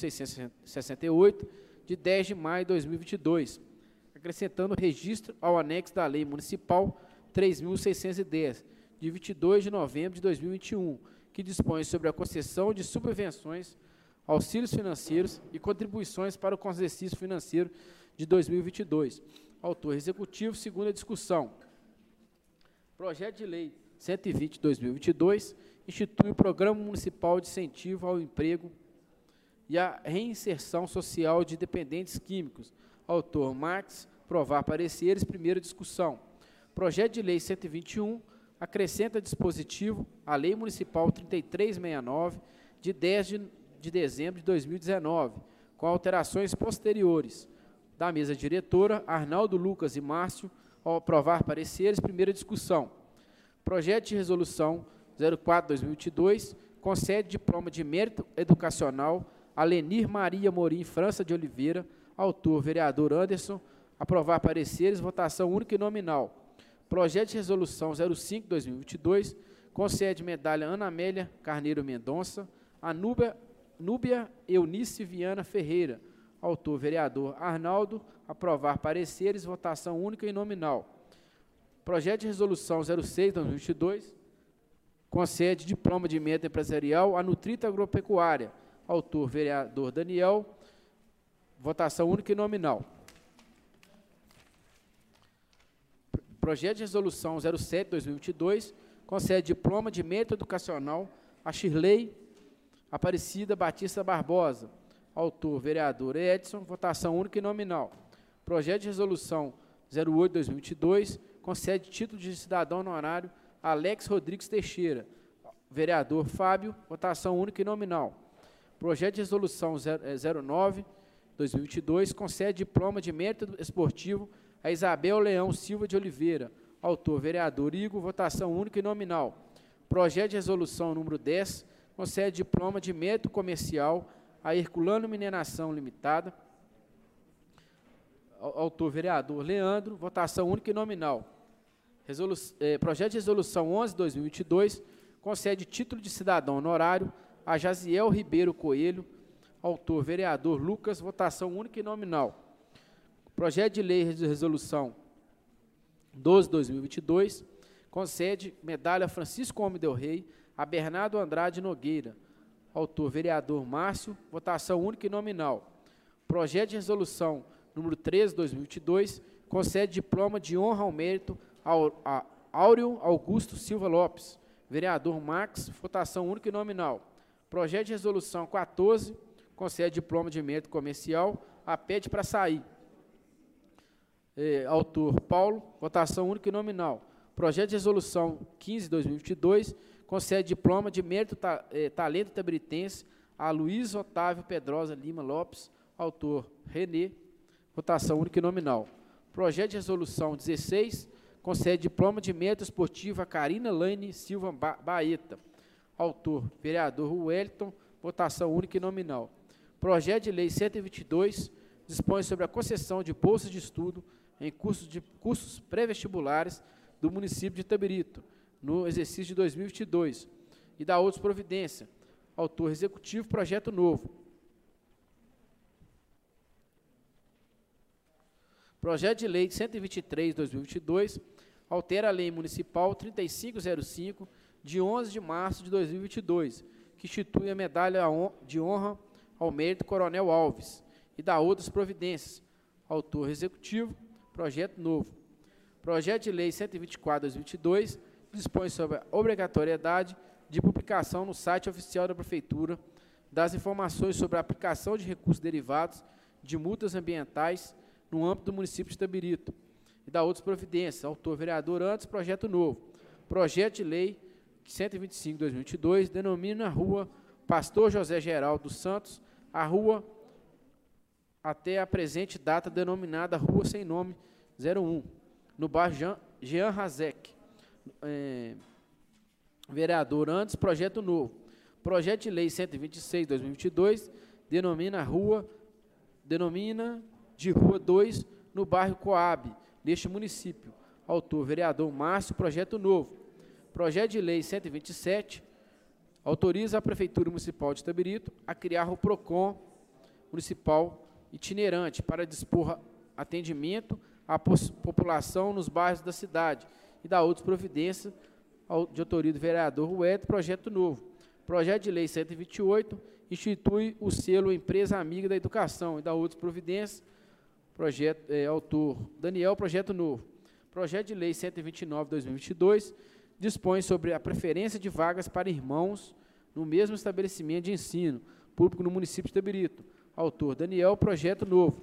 3.668, de 10 de maio de 2022, acrescentando registro ao anexo da Lei Municipal 3.610, de 22 de novembro de 2021, que dispõe sobre a concessão de subvenções, auxílios financeiros e contribuições para o exercício financeiro de 2022. Autor, executivo, segunda discussão. Projeto de Lei 120/2022 institui o Programa Municipal de Incentivo ao Emprego e à Reinserção Social de Dependentes Químicos. Autor, Max, provar pareceres, primeira discussão. Projeto de Lei 121 acrescenta dispositivo à Lei Municipal 3369, de 10 de dezembro de 2019, com alterações posteriores. Da mesa diretora, Arnaldo, Lucas e Márcio, ao aprovar pareceres, primeira discussão. Projeto de Resolução 04/2022 concede diploma de mérito educacional a Lenir Maria Morim França de Oliveira, autor, vereador Anderson, aprovar pareceres, votação única e nominal. Projeto de Resolução 05/2022 concede medalha Ana Amélia Carneiro Mendonça a Núbia Eunice Viana Ferreira, autor, vereador Arnaldo, aprovar pareceres, votação única e nominal. Projeto de Resolução 06/2022 concede diploma de mérito empresarial à Nutrita Agropecuária, autor, vereador Daniel, votação única e nominal. Projeto de Resolução 07/2022 concede diploma de mérito educacional a Shirley Aparecida Batista Barbosa, autor, vereador Edson, votação única e nominal. Projeto de Resolução 08/2022 concede título de cidadão honorário a Alex Rodrigues Teixeira, vereador Fábio, votação única e nominal. Projeto de Resolução 09/2022 concede diploma de mérito esportivo a Isabel Leão Silva de Oliveira, autor, vereador Igor, votação única e nominal. Projeto de Resolução número 10 concede diploma de mérito comercial a Herculano Mineração Limitada, autor, vereador Leandro, votação única e nominal. Projeto de Resolução 11/2022 concede título de cidadão honorário a Jaziel Ribeiro Coelho, autor, vereador Lucas, votação única e nominal. Projeto de Lei de Resolução 12/2022 concede medalha Francisco Homem del Rei a Bernardo Andrade Nogueira, autor vereador Márcio, votação única e nominal. Projeto de resolução número 13, 2022, concede diploma de honra ao mérito a Áureo Augusto Silva Lopes, vereador Max, votação única e nominal. Projeto de resolução 14, concede diploma de mérito comercial a Pede para Sair. Autor Paulo, votação única e nominal. Projeto de resolução 15, 2022, concede diploma de mérito talento itabiritense a Luiz Otávio Pedrosa Lima Lopes, autor Renê, votação única e nominal. Projeto de resolução 16, concede diploma de mérito esportivo a Karina Laine Silva Baeta, autor vereador Wellington, votação única e nominal. Projeto de lei 122, dispõe sobre a concessão de bolsas de estudo em cursos pré-vestibulares do município de Itabirito, no exercício de 2022, e da outras providências. Autor executivo, projeto novo. Projeto de lei 123, 2022, altera a lei municipal 3505, de 11 de março de 2022, que institui a medalha de honra ao mérito Coronel Alves, e da outras providências. Autor executivo, projeto novo. Projeto de lei 124, 2022, dispõe sobre a obrigatoriedade de publicação no site oficial da Prefeitura das informações sobre a aplicação de recursos derivados de multas ambientais no âmbito do município de Itabirito, e da outras providências. Autor vereador Antes, projeto novo. Projeto de lei 125, 2022, denomina a rua Pastor José Geraldo dos Santos, a rua até a presente data denominada Rua Sem Nome 01, no bairro Jean Razek. Vereador Antes, projeto novo. Projeto de lei 126, 2022, denomina de Rua 2, no bairro Coab, neste município. Autor vereador Márcio, projeto novo. Projeto de lei 127, autoriza a Prefeitura Municipal de Itabirito a criar o PROCON municipal itinerante para dispor atendimento à população nos bairros da cidade e da outras providências de autoria do vereador Rueto, projeto novo. Projeto de lei 128, institui o selo Empresa Amiga da Educação e da outras providências, autor Daniel, projeto novo. Projeto de lei 129, 2022, dispõe sobre a preferência de vagas para irmãos no mesmo estabelecimento de ensino público no município de Itabirito. Autor Daniel, projeto novo.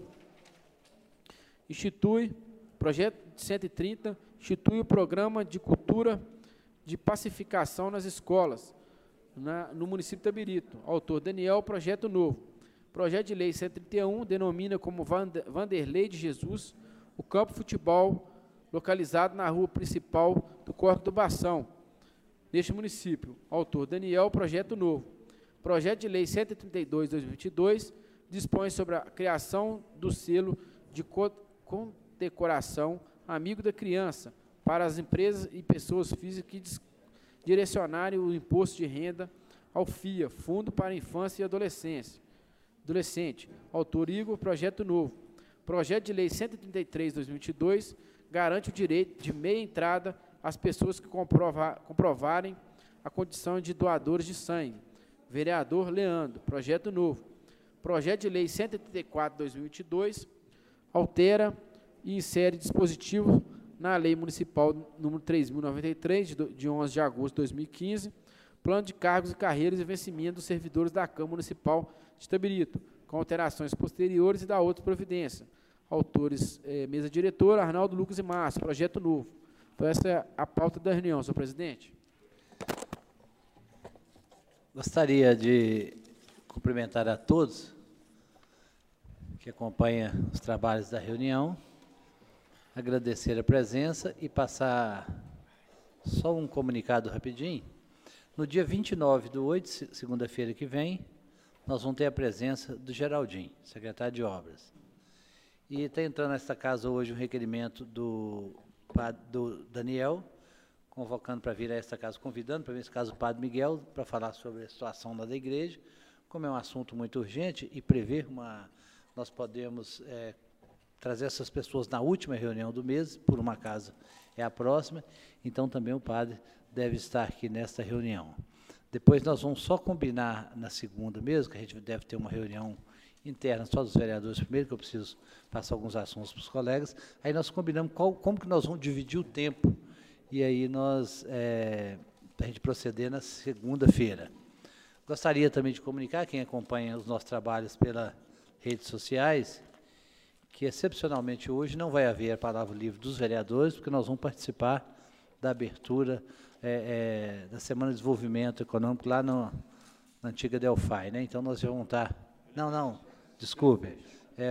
Projeto 130, institui o programa de cultura de pacificação nas escolas, no município de Itabirito. Autor Daniel, projeto novo. Projeto de lei 131, denomina como Vanderlei de Jesus o campo de futebol localizado na rua principal do Córrego do Bação, neste município. Autor Daniel, projeto novo. Projeto de lei 132, 2022, dispõe sobre a criação do selo de condecoração Amigo da Criança para as empresas e pessoas físicas que direcionarem o imposto de renda ao FIA, Fundo para a Infância e Adolescente. Autor Igor, projeto novo. Projeto de lei 133, 2022, garante o direito de meia entrada às pessoas que comprovarem a condição de doadores de sangue. Vereador Leandro, projeto novo. Projeto de lei 134, 2022, altera e insere dispositivo na Lei Municipal número 3.093, de 11 de agosto de 2015, plano de cargos e carreiras e vencimento dos servidores da Câmara Municipal de Itabirito, com alterações posteriores e da outra providência. Autores, mesa diretora, Arnaldo, Lucas e Márcio, projeto novo. Então, essa é a pauta da reunião, senhor presidente. Gostaria de cumprimentar a todos que acompanham os trabalhos da reunião, agradecer a presença e passar só um comunicado rapidinho. No dia 29/8, segunda-feira que vem, nós vamos ter a presença do Geraldinho, secretário de Obras. E está entrando nesta casa hoje um requerimento do Daniel, convocando para vir a esta casa, convidando para vir esse caso o Padre Miguel, para falar sobre a situação da igreja, como é um assunto muito urgente e prever nós podemos trazer essas pessoas na última reunião do mês, por uma casa é a próxima, então também o padre deve estar aqui nesta reunião. Depois nós vamos só combinar na segunda mesmo, que a gente deve ter uma reunião interna só dos vereadores primeiro, que eu preciso passar alguns assuntos para os colegas. Aí nós combinamos como que nós vamos dividir o tempo, e aí nós, para a gente proceder na segunda-feira. Gostaria também de comunicar, quem acompanha os nossos trabalhos pelas redes sociais, que excepcionalmente hoje não vai haver a palavra livre dos vereadores, porque nós vamos participar da abertura da Semana de Desenvolvimento Econômico lá na antiga Delphi, né? Então nós vamos estar... Não, desculpe.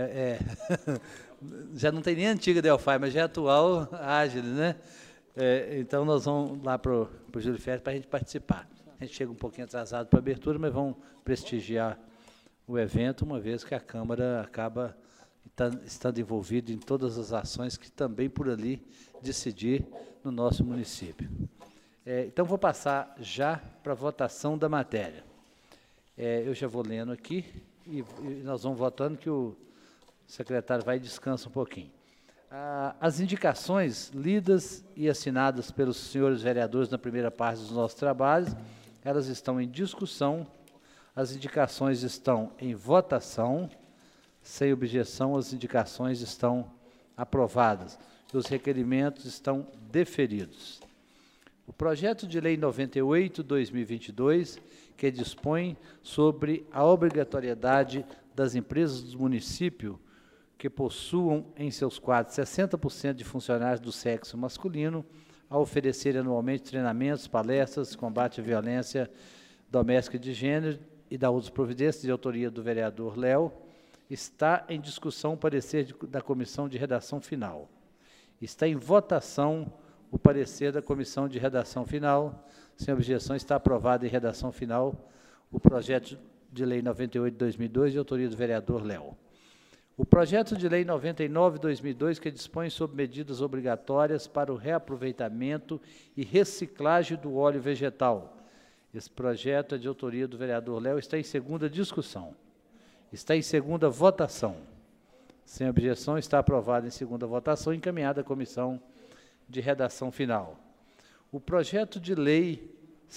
Já não tem nem antiga Delphi, mas já é atual Ágil, né? Então nós vamos lá para o Júlio Ferreira para a gente participar. A gente chega um pouquinho atrasado para a abertura, mas vamos prestigiar o evento, uma vez que a Câmara acaba estando envolvida em todas as ações que também por ali decidir no nosso município. Então, vou passar já para a votação da matéria. Eu já vou lendo aqui e nós vamos votando, que o secretário vai e descansa um pouquinho. As indicações lidas e assinadas pelos senhores vereadores na primeira parte dos nossos trabalhos, elas estão em discussão, as indicações estão em votação, sem objeção, as indicações estão aprovadas e os requerimentos estão deferidos. O projeto de lei 98/2022, que dispõe sobre a obrigatoriedade das empresas do município que possuam em seus quadros 60% de funcionários do sexo masculino, a oferecer anualmente treinamentos, palestras, combate à violência doméstica e de gênero e da outras providências, de autoria do vereador Léo, está em discussão o parecer da comissão de redação final. Está em votação o parecer da comissão de redação final. Sem objeção, está aprovado em redação final o projeto de lei 98/2002, de autoria do vereador Léo. O projeto de lei 99/2002, que dispõe sobre medidas obrigatórias para o reaproveitamento e reciclagem do óleo vegetal. Esse projeto é de autoria do vereador Léo, está em segunda discussão. Está em segunda votação. Sem objeção, está aprovado em segunda votação, encaminhada à comissão de redação final. O projeto de lei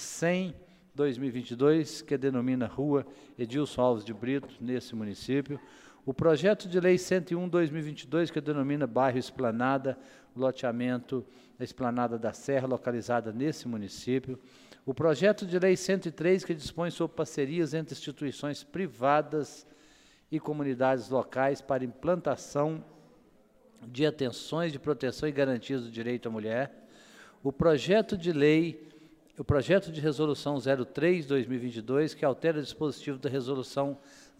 100/2022, que denomina Rua Edilson Alves de Brito, nesse município. O projeto de lei 101/2022, que denomina Bairro Esplanada, loteamento da Esplanada da Serra, localizada nesse município. O projeto de lei 103, que dispõe sobre parcerias entre instituições privadas e comunidades locais para implantação de atenções de proteção e garantias do direito à mulher. O projeto de resolução 03/2022, que altera o dispositivo da resolução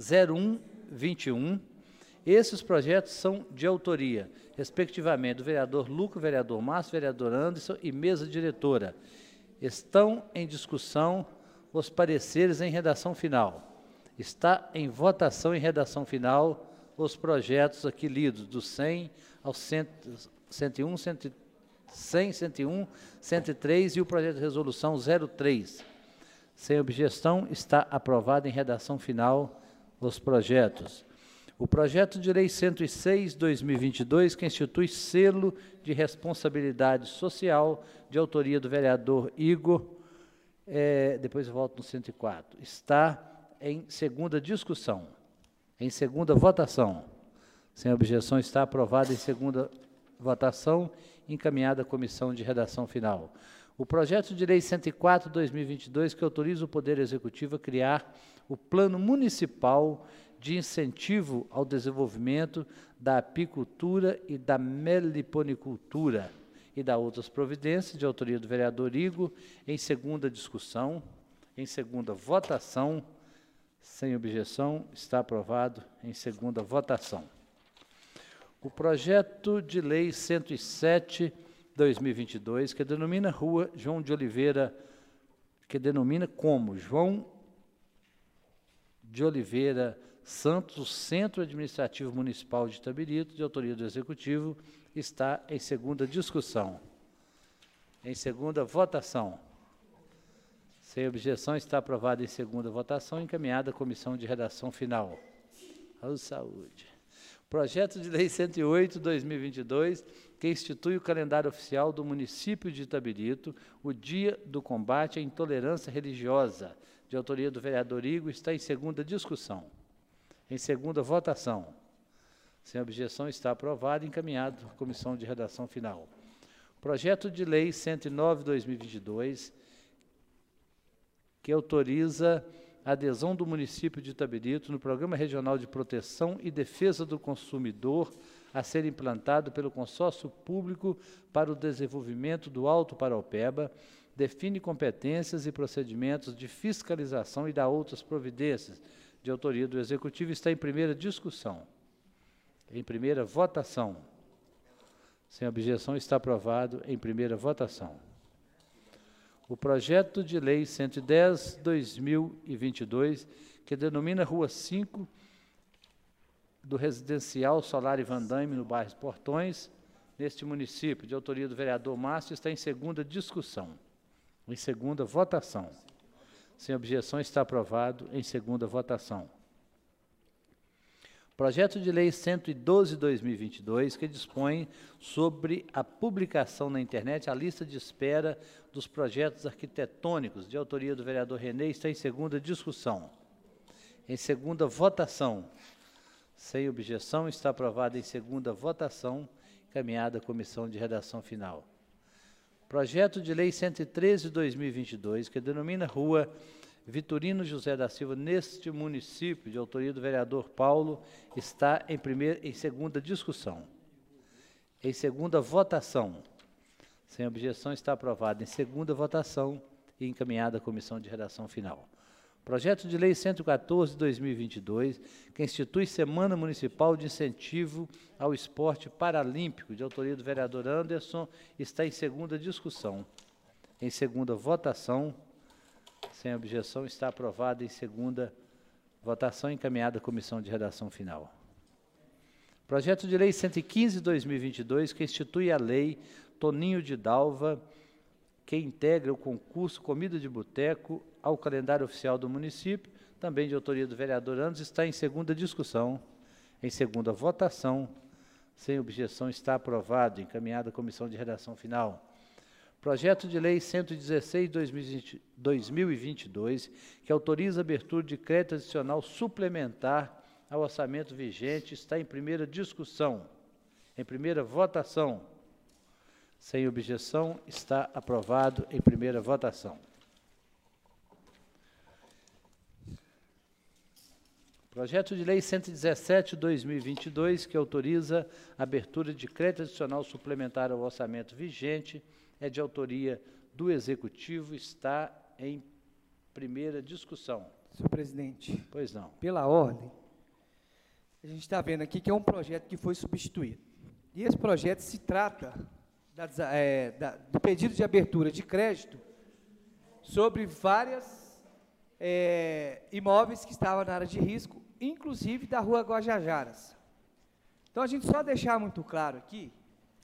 01/21. Esses projetos são de autoria, respectivamente, do vereador Luca, vereador Márcio, vereador Anderson e mesa diretora. Estão em discussão os pareceres em redação final. Está em votação em redação final os projetos aqui lidos, do 100 ao 101, 100, 101, 103 e o projeto de resolução 03. Sem objeção, está aprovado em redação final os projetos. O projeto de lei 106/2022, que institui selo de responsabilidade social, de autoria do vereador Igor, depois eu volto no 104, está em segunda discussão, em segunda votação. Sem objeção, está aprovado em segunda votação, encaminhada à comissão de redação final. O projeto de lei 104/2022, que autoriza o Poder Executivo a criar o Plano Municipal de Incentivo ao Desenvolvimento da Apicultura e da Meliponicultura e da outras providências, de autoria do vereador Igor, em segunda discussão, em segunda votação. Sem objeção, está aprovado em segunda votação. O projeto de lei 107/2022, que denomina Rua João de Oliveira, que denomina como João de Oliveira Santos, o Centro Administrativo Municipal de Itabirito, de autoria do Executivo, está em segunda discussão. Em segunda votação. Sem objeção, está aprovado em segunda votação, encaminhada à comissão de redação final. Saúde. Projeto de lei 108/2022, que institui o calendário oficial do município de Itabirito, o Dia do Combate à Intolerância Religiosa, de autoria do vereador Igor, está em segunda discussão. Em segunda votação. Sem objeção, está aprovado e encaminhado à comissão de redação final. Projeto de Lei 109/2022, que autoriza a adesão do município de Itabirito no Programa Regional de Proteção e Defesa do Consumidor a ser implantado pelo Consórcio Público para o Desenvolvimento do Alto Paraupeba, define competências e procedimentos de fiscalização e dá outras providências, de autoria do Executivo, está em primeira discussão. Em primeira votação. Sem objeção, está aprovado em primeira votação. O projeto de lei 110/2022, que denomina Rua 5 do Residencial Solari Van Damme, no bairro Portões, neste município, de autoria do vereador Márcio, está em segunda discussão. Em segunda votação. Sem objeção, está aprovado em segunda votação. Projeto de Lei 112/2022, que dispõe sobre a publicação na internet a lista de espera dos projetos arquitetônicos, de autoria do vereador Renê, está em segunda discussão. Em segunda votação. Sem objeção, está aprovado em segunda votação, encaminhada à comissão de redação final. Projeto de Lei 113/2022, que denomina Rua Vitorino José da Silva, neste município, de autoria do vereador Paulo, está em segunda discussão. Em segunda votação. Sem objeção, está aprovado em segunda votação e encaminhada à comissão de redação final. Projeto de Lei 114/2022, que institui Semana Municipal de Incentivo ao Esporte Paralímpico, de autoria do vereador Anderson, está em segunda discussão. Em segunda votação. Sem objeção, está aprovado em segunda votação, encaminhada à comissão de redação final. Projeto de Lei 115/2022, que institui a Lei Toninho de Dalva, que integra o concurso Comida de Boteco ao calendário oficial do município, também de autoria do vereador Anderson, está em segunda discussão. Em segunda votação. Sem objeção, está aprovado, encaminhado à comissão de redação final. Projeto de Lei 116/2022, que autoriza a abertura de crédito adicional suplementar ao orçamento vigente, está em primeira discussão. Em primeira votação. Sem objeção, está aprovado em primeira votação. Projeto de Lei 117/2022, que autoriza a abertura de crédito adicional suplementar ao orçamento vigente, é de autoria do Executivo, está em primeira discussão. Senhor presidente. Pois não. Pela ordem, a gente está vendo aqui que é um projeto que foi substituído. E esse projeto se trata do pedido de abertura de crédito sobre várias imóveis que estavam na área de risco, inclusive da Rua Guajajaras. Então, a gente só deixar muito claro aqui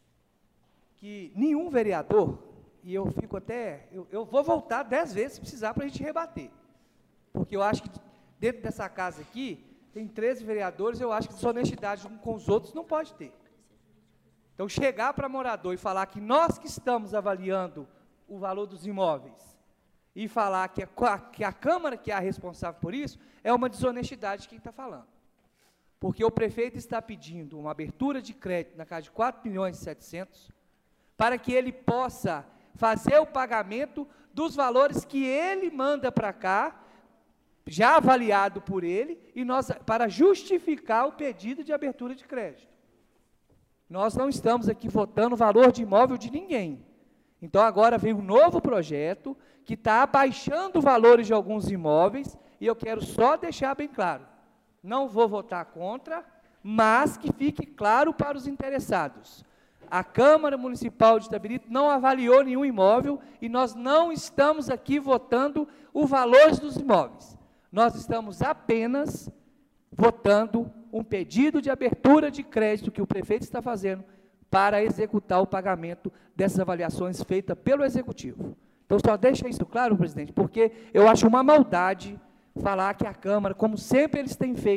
que nenhum vereador, e eu fico até, eu vou voltar 10 vezes se precisar para a gente rebater, porque eu acho que dentro dessa casa aqui, tem 13 vereadores, eu acho que desonestidade um com os outros não pode ter. Então, chegar para morador e falar que nós que estamos avaliando o valor dos imóveis, e falar que a Câmara que é a responsável por isso, é uma desonestidade de quem está falando. Porque o prefeito está pedindo uma abertura de crédito na casa de 4.700.000, para que ele possa fazer o pagamento dos valores que ele manda para cá, já avaliado por ele, e nós, para justificar o pedido de abertura de crédito. Nós não estamos aqui votando o valor de imóvel de ninguém. Então, agora vem um novo projeto que está abaixando valores de alguns imóveis, e eu quero só deixar bem claro, não vou votar contra, mas que fique claro para os interessados. A Câmara Municipal de Itabirito não avaliou nenhum imóvel e nós não estamos aqui votando o valor dos imóveis. Nós estamos apenas votando um pedido de abertura de crédito que o prefeito está fazendo para executar o pagamento dessas avaliações feitas pelo Executivo. Então, só deixa isso claro, presidente, porque eu acho uma maldade falar que a Câmara, como sempre eles têm feito,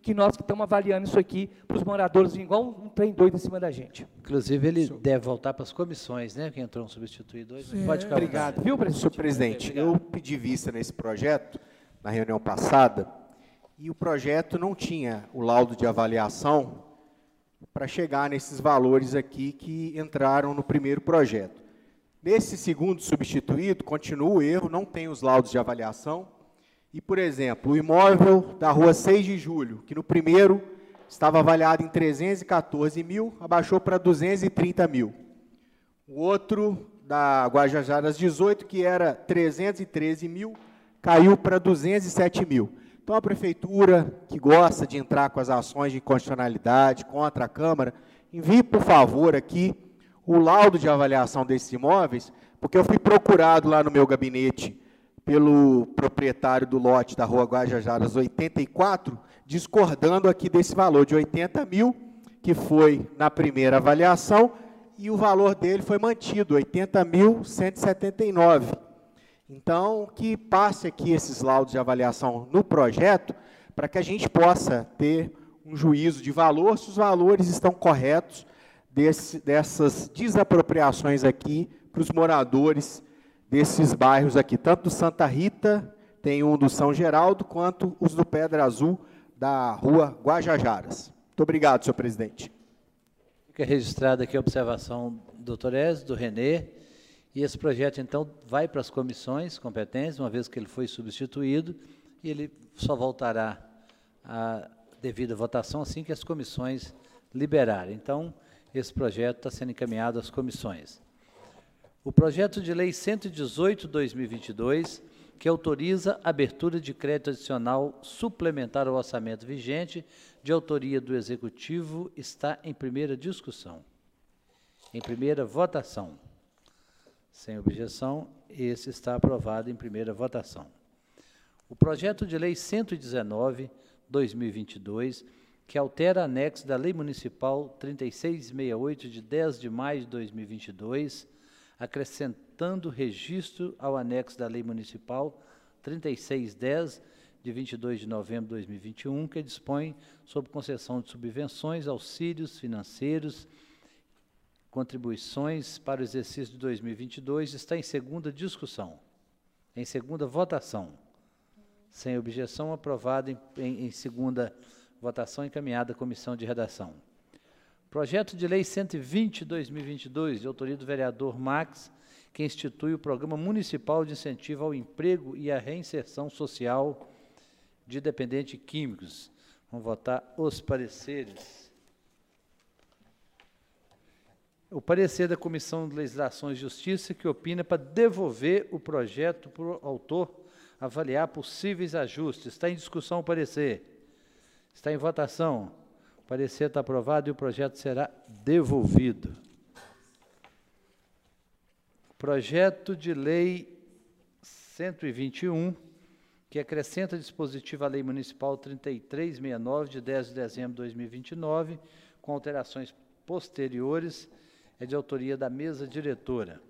que nós que estamos avaliando isso aqui para os moradores, igual um trem doido em cima da gente. Inclusive, ele deve voltar para as comissões, né? Que entrou um substituído hoje. Pode ficar. Obrigado, viu, presidente? Senhor presidente, eu pedi vista nesse projeto na reunião passada e o projeto não tinha o laudo de avaliação para chegar nesses valores aqui que entraram no primeiro projeto. Nesse segundo substituído, continua o erro, não tem os laudos de avaliação. E, por exemplo, o imóvel da rua 6 de julho, que no primeiro estava avaliado em 314 mil, abaixou para 230 mil. O outro, da Guajajaras 18, que era 313 mil, caiu para 207 mil. Então, a Prefeitura, que gosta de entrar com as ações de inconstitucionalidade contra a Câmara, envie, por favor, aqui o laudo de avaliação desses imóveis, porque eu fui procurado lá no meu gabinete pelo proprietário do lote da rua Guajajaras 84, discordando aqui desse valor de 80 mil, que foi na primeira avaliação, e o valor dele foi mantido, 80.179. Então, que passe aqui esses laudos de avaliação no projeto, para que a gente possa ter um juízo de valor, se os valores estão corretos dessas desapropriações aqui para os moradores desses bairros aqui, tanto do Santa Rita, tem um do São Geraldo, quanto os do Pedra Azul, da rua Guajajaras. Muito obrigado, senhor presidente. Fica registrada aqui a observação do Dr. Ezio, do Renê, e esse projeto, então, vai para as comissões competentes, uma vez que ele foi substituído, e ele só voltará à devida votação assim que as comissões liberarem. Então, esse projeto está sendo encaminhado às comissões. O projeto de lei 118/2022, que autoriza a abertura de crédito adicional suplementar ao orçamento vigente, de autoria do Executivo, está em primeira discussão. Em primeira votação. Sem objeção, esse está aprovado em primeira votação. O projeto de lei 119/2022, que altera anexo da Lei Municipal 3668, de 10 de maio de 2022, acrescentando registro ao anexo da Lei Municipal 3610, de 22 de novembro de 2021, que dispõe sobre concessão de subvenções, auxílios financeiros, contribuições para o exercício de 2022, está em segunda discussão, em segunda votação. Sem objeção, aprovado em segunda votação, encaminhada à comissão de redação. Projeto de lei 120/2022, de autoria do vereador Max, que institui o Programa Municipal de Incentivo ao Emprego e à Reinserção Social de Dependentes Químicos. Vamos votar os pareceres. O parecer da Comissão de Legislação e Justiça, que opina para devolver o projeto para o autor avaliar possíveis ajustes. Está em discussão o parecer. Está em votação. O parecer está aprovado e o projeto será devolvido. Projeto de lei 121, que acrescenta dispositivo à Lei Municipal 3369, de 10 de dezembro de 2029, com alterações posteriores, é de autoria da mesa diretora.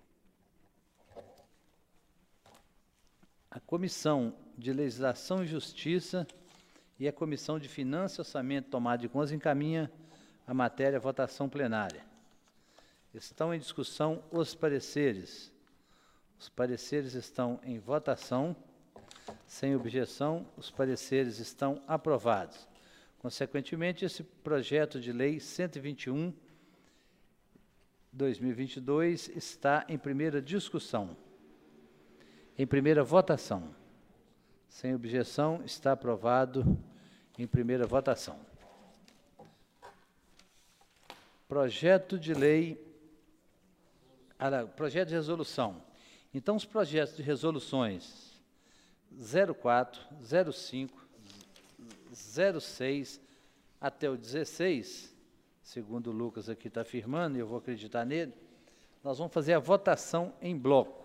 A Comissão de Legislação e Justiça e a Comissão de Finanças, Orçamento e Tomada de Contas encaminha a matéria à votação plenária. Estão em discussão os pareceres. Os pareceres estão em votação. Sem objeção, os pareceres estão aprovados. Consequentemente, esse projeto de lei 121/2022 está em primeira discussão. Em primeira votação. Sem objeção, está aprovado em primeira votação. Projeto de lei, projeto de resolução. Então, os projetos de resoluções 04, 05, 06 até o 16, segundo o Lucas aqui está afirmando, e eu vou acreditar nele, nós vamos fazer a votação em bloco.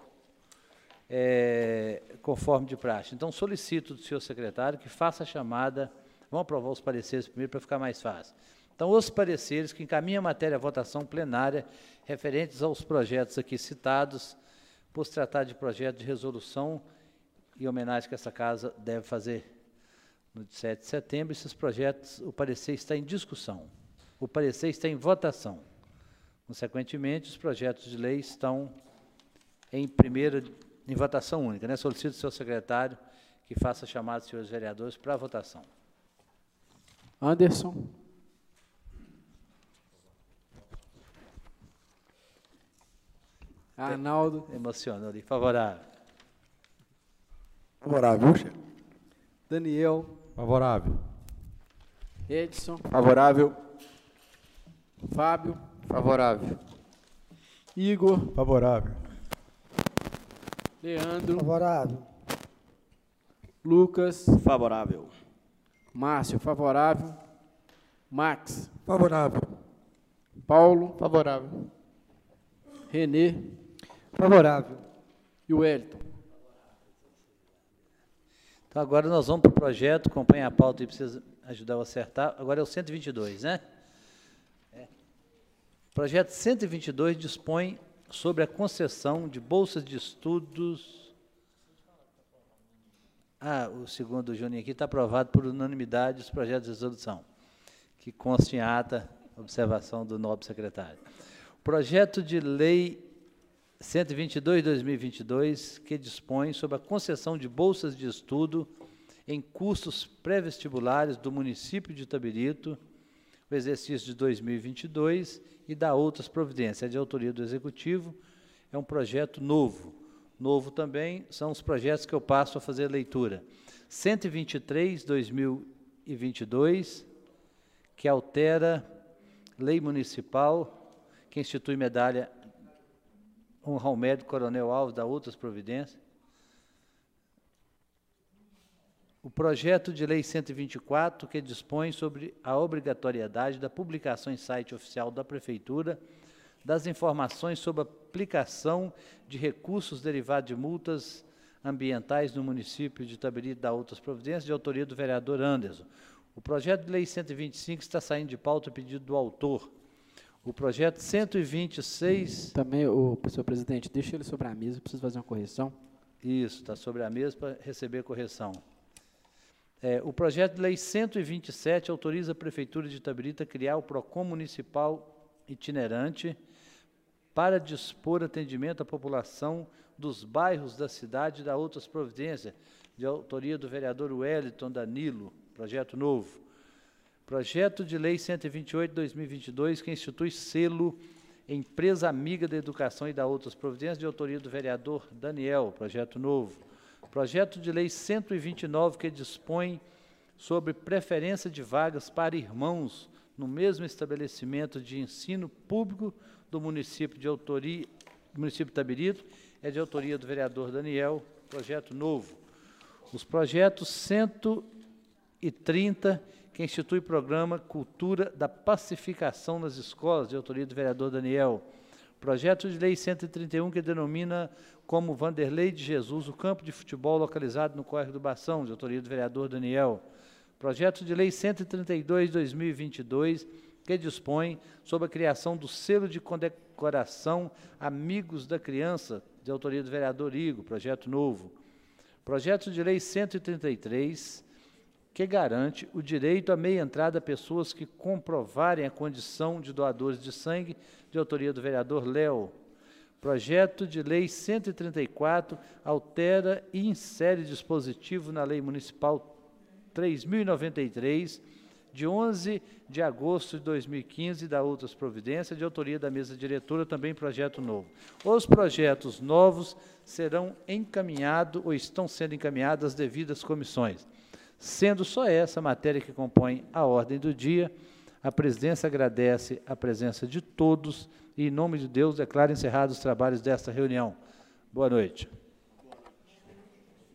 Conforme de praxe. Então, solicito do senhor secretário que faça a chamada, vamos aprovar os pareceres primeiro para ficar mais fácil. Então, os pareceres que encaminham a matéria à votação plenária referentes aos projetos aqui citados, por se tratar de projeto de resolução e homenagem que essa casa deve fazer no 7 de setembro. Esses projetos, o parecer está em discussão. O parecer está em votação. Consequentemente, os projetos de lei estão em votação única, né? Solicito ao senhor secretário que faça a chamada dos senhores vereadores para a votação. Anderson. Arnaldo. Emocionou ali. Favorável. Favorável, chefe. Daniel. Favorável. Edson. Favorável. Fábio. Favorável. Igor. Favorável. Leandro. Favorável. Lucas. Favorável. Márcio, favorável. Max. Favorável. Paulo. Favorável. Renê. Favorável. E o Wellington. Então, agora nós vamos para o projeto, acompanha a pauta e precisa ajudar a acertar. Agora é o 122, né? O projeto 122 dispõe sobre a concessão de bolsas de estudos. O segundo, o Juninho, aqui está aprovado por unanimidade os projetos de resolução, que consta em ata, observação do nobre secretário. O projeto de lei 122/2022, que dispõe sobre a concessão de bolsas de estudo em cursos pré-vestibulares do município de Itabirito, o exercício de 2022, e da outras providências. É de autoria do Executivo, é um projeto novo. Novo também são os projetos que eu passo a fazer leitura. 123/2022, que altera lei municipal, que institui medalha honra ao mérito Coronel Alves, da outras providências. O projeto de lei 124, que dispõe sobre a obrigatoriedade da publicação em site oficial da Prefeitura das informações sobre a aplicação de recursos derivados de multas ambientais no município de Itabirito, da outras providências, de autoria do vereador Anderson. O projeto de lei 125 está saindo de pauta a pedido do autor. O projeto 126... Também, senhor presidente, deixa ele sobre a mesa, preciso fazer uma correção. Isso, está sobre a mesa para receber correção. O projeto de lei 127 autoriza a Prefeitura de Itabirito a criar o PROCON municipal itinerante para dispor atendimento à população dos bairros da cidade e da outras providências, de autoria do vereador Wellington Danilo, projeto novo. Projeto de lei 128/2022, que institui selo Empresa Amiga da Educação e da outras providências, de autoria do vereador Daniel, projeto novo. Projeto de lei 129, que dispõe sobre preferência de vagas para irmãos no mesmo estabelecimento de ensino público do município de Itabirito, é de autoria do vereador Daniel, projeto novo. Os projetos 130, que institui programa Cultura da Pacificação nas Escolas, de autoria do vereador Daniel. Projeto de lei 131, que denomina como Vanderlei de Jesus o campo de futebol localizado no Córrego do Bação, de autoria do vereador Daniel. Projeto de lei 132/2022, que dispõe sobre a criação do selo de condecoração Amigos da Criança, de autoria do vereador Igor, projeto novo. Projeto de lei 133, que garante o direito à meia entrada a pessoas que comprovarem a condição de doadores de sangue, de autoria do vereador Léo. Projeto de lei 134 altera e insere dispositivo na lei municipal 3.093, de 11 de agosto de 2015, da outras providências, de autoria da mesa diretora, também projeto novo. Os projetos novos serão encaminhados ou estão sendo encaminhados às devidas comissões. Sendo só essa matéria que compõe a ordem do dia, a presidência agradece a presença de todos e, em nome de Deus, declara encerrados os trabalhos desta reunião. Boa noite.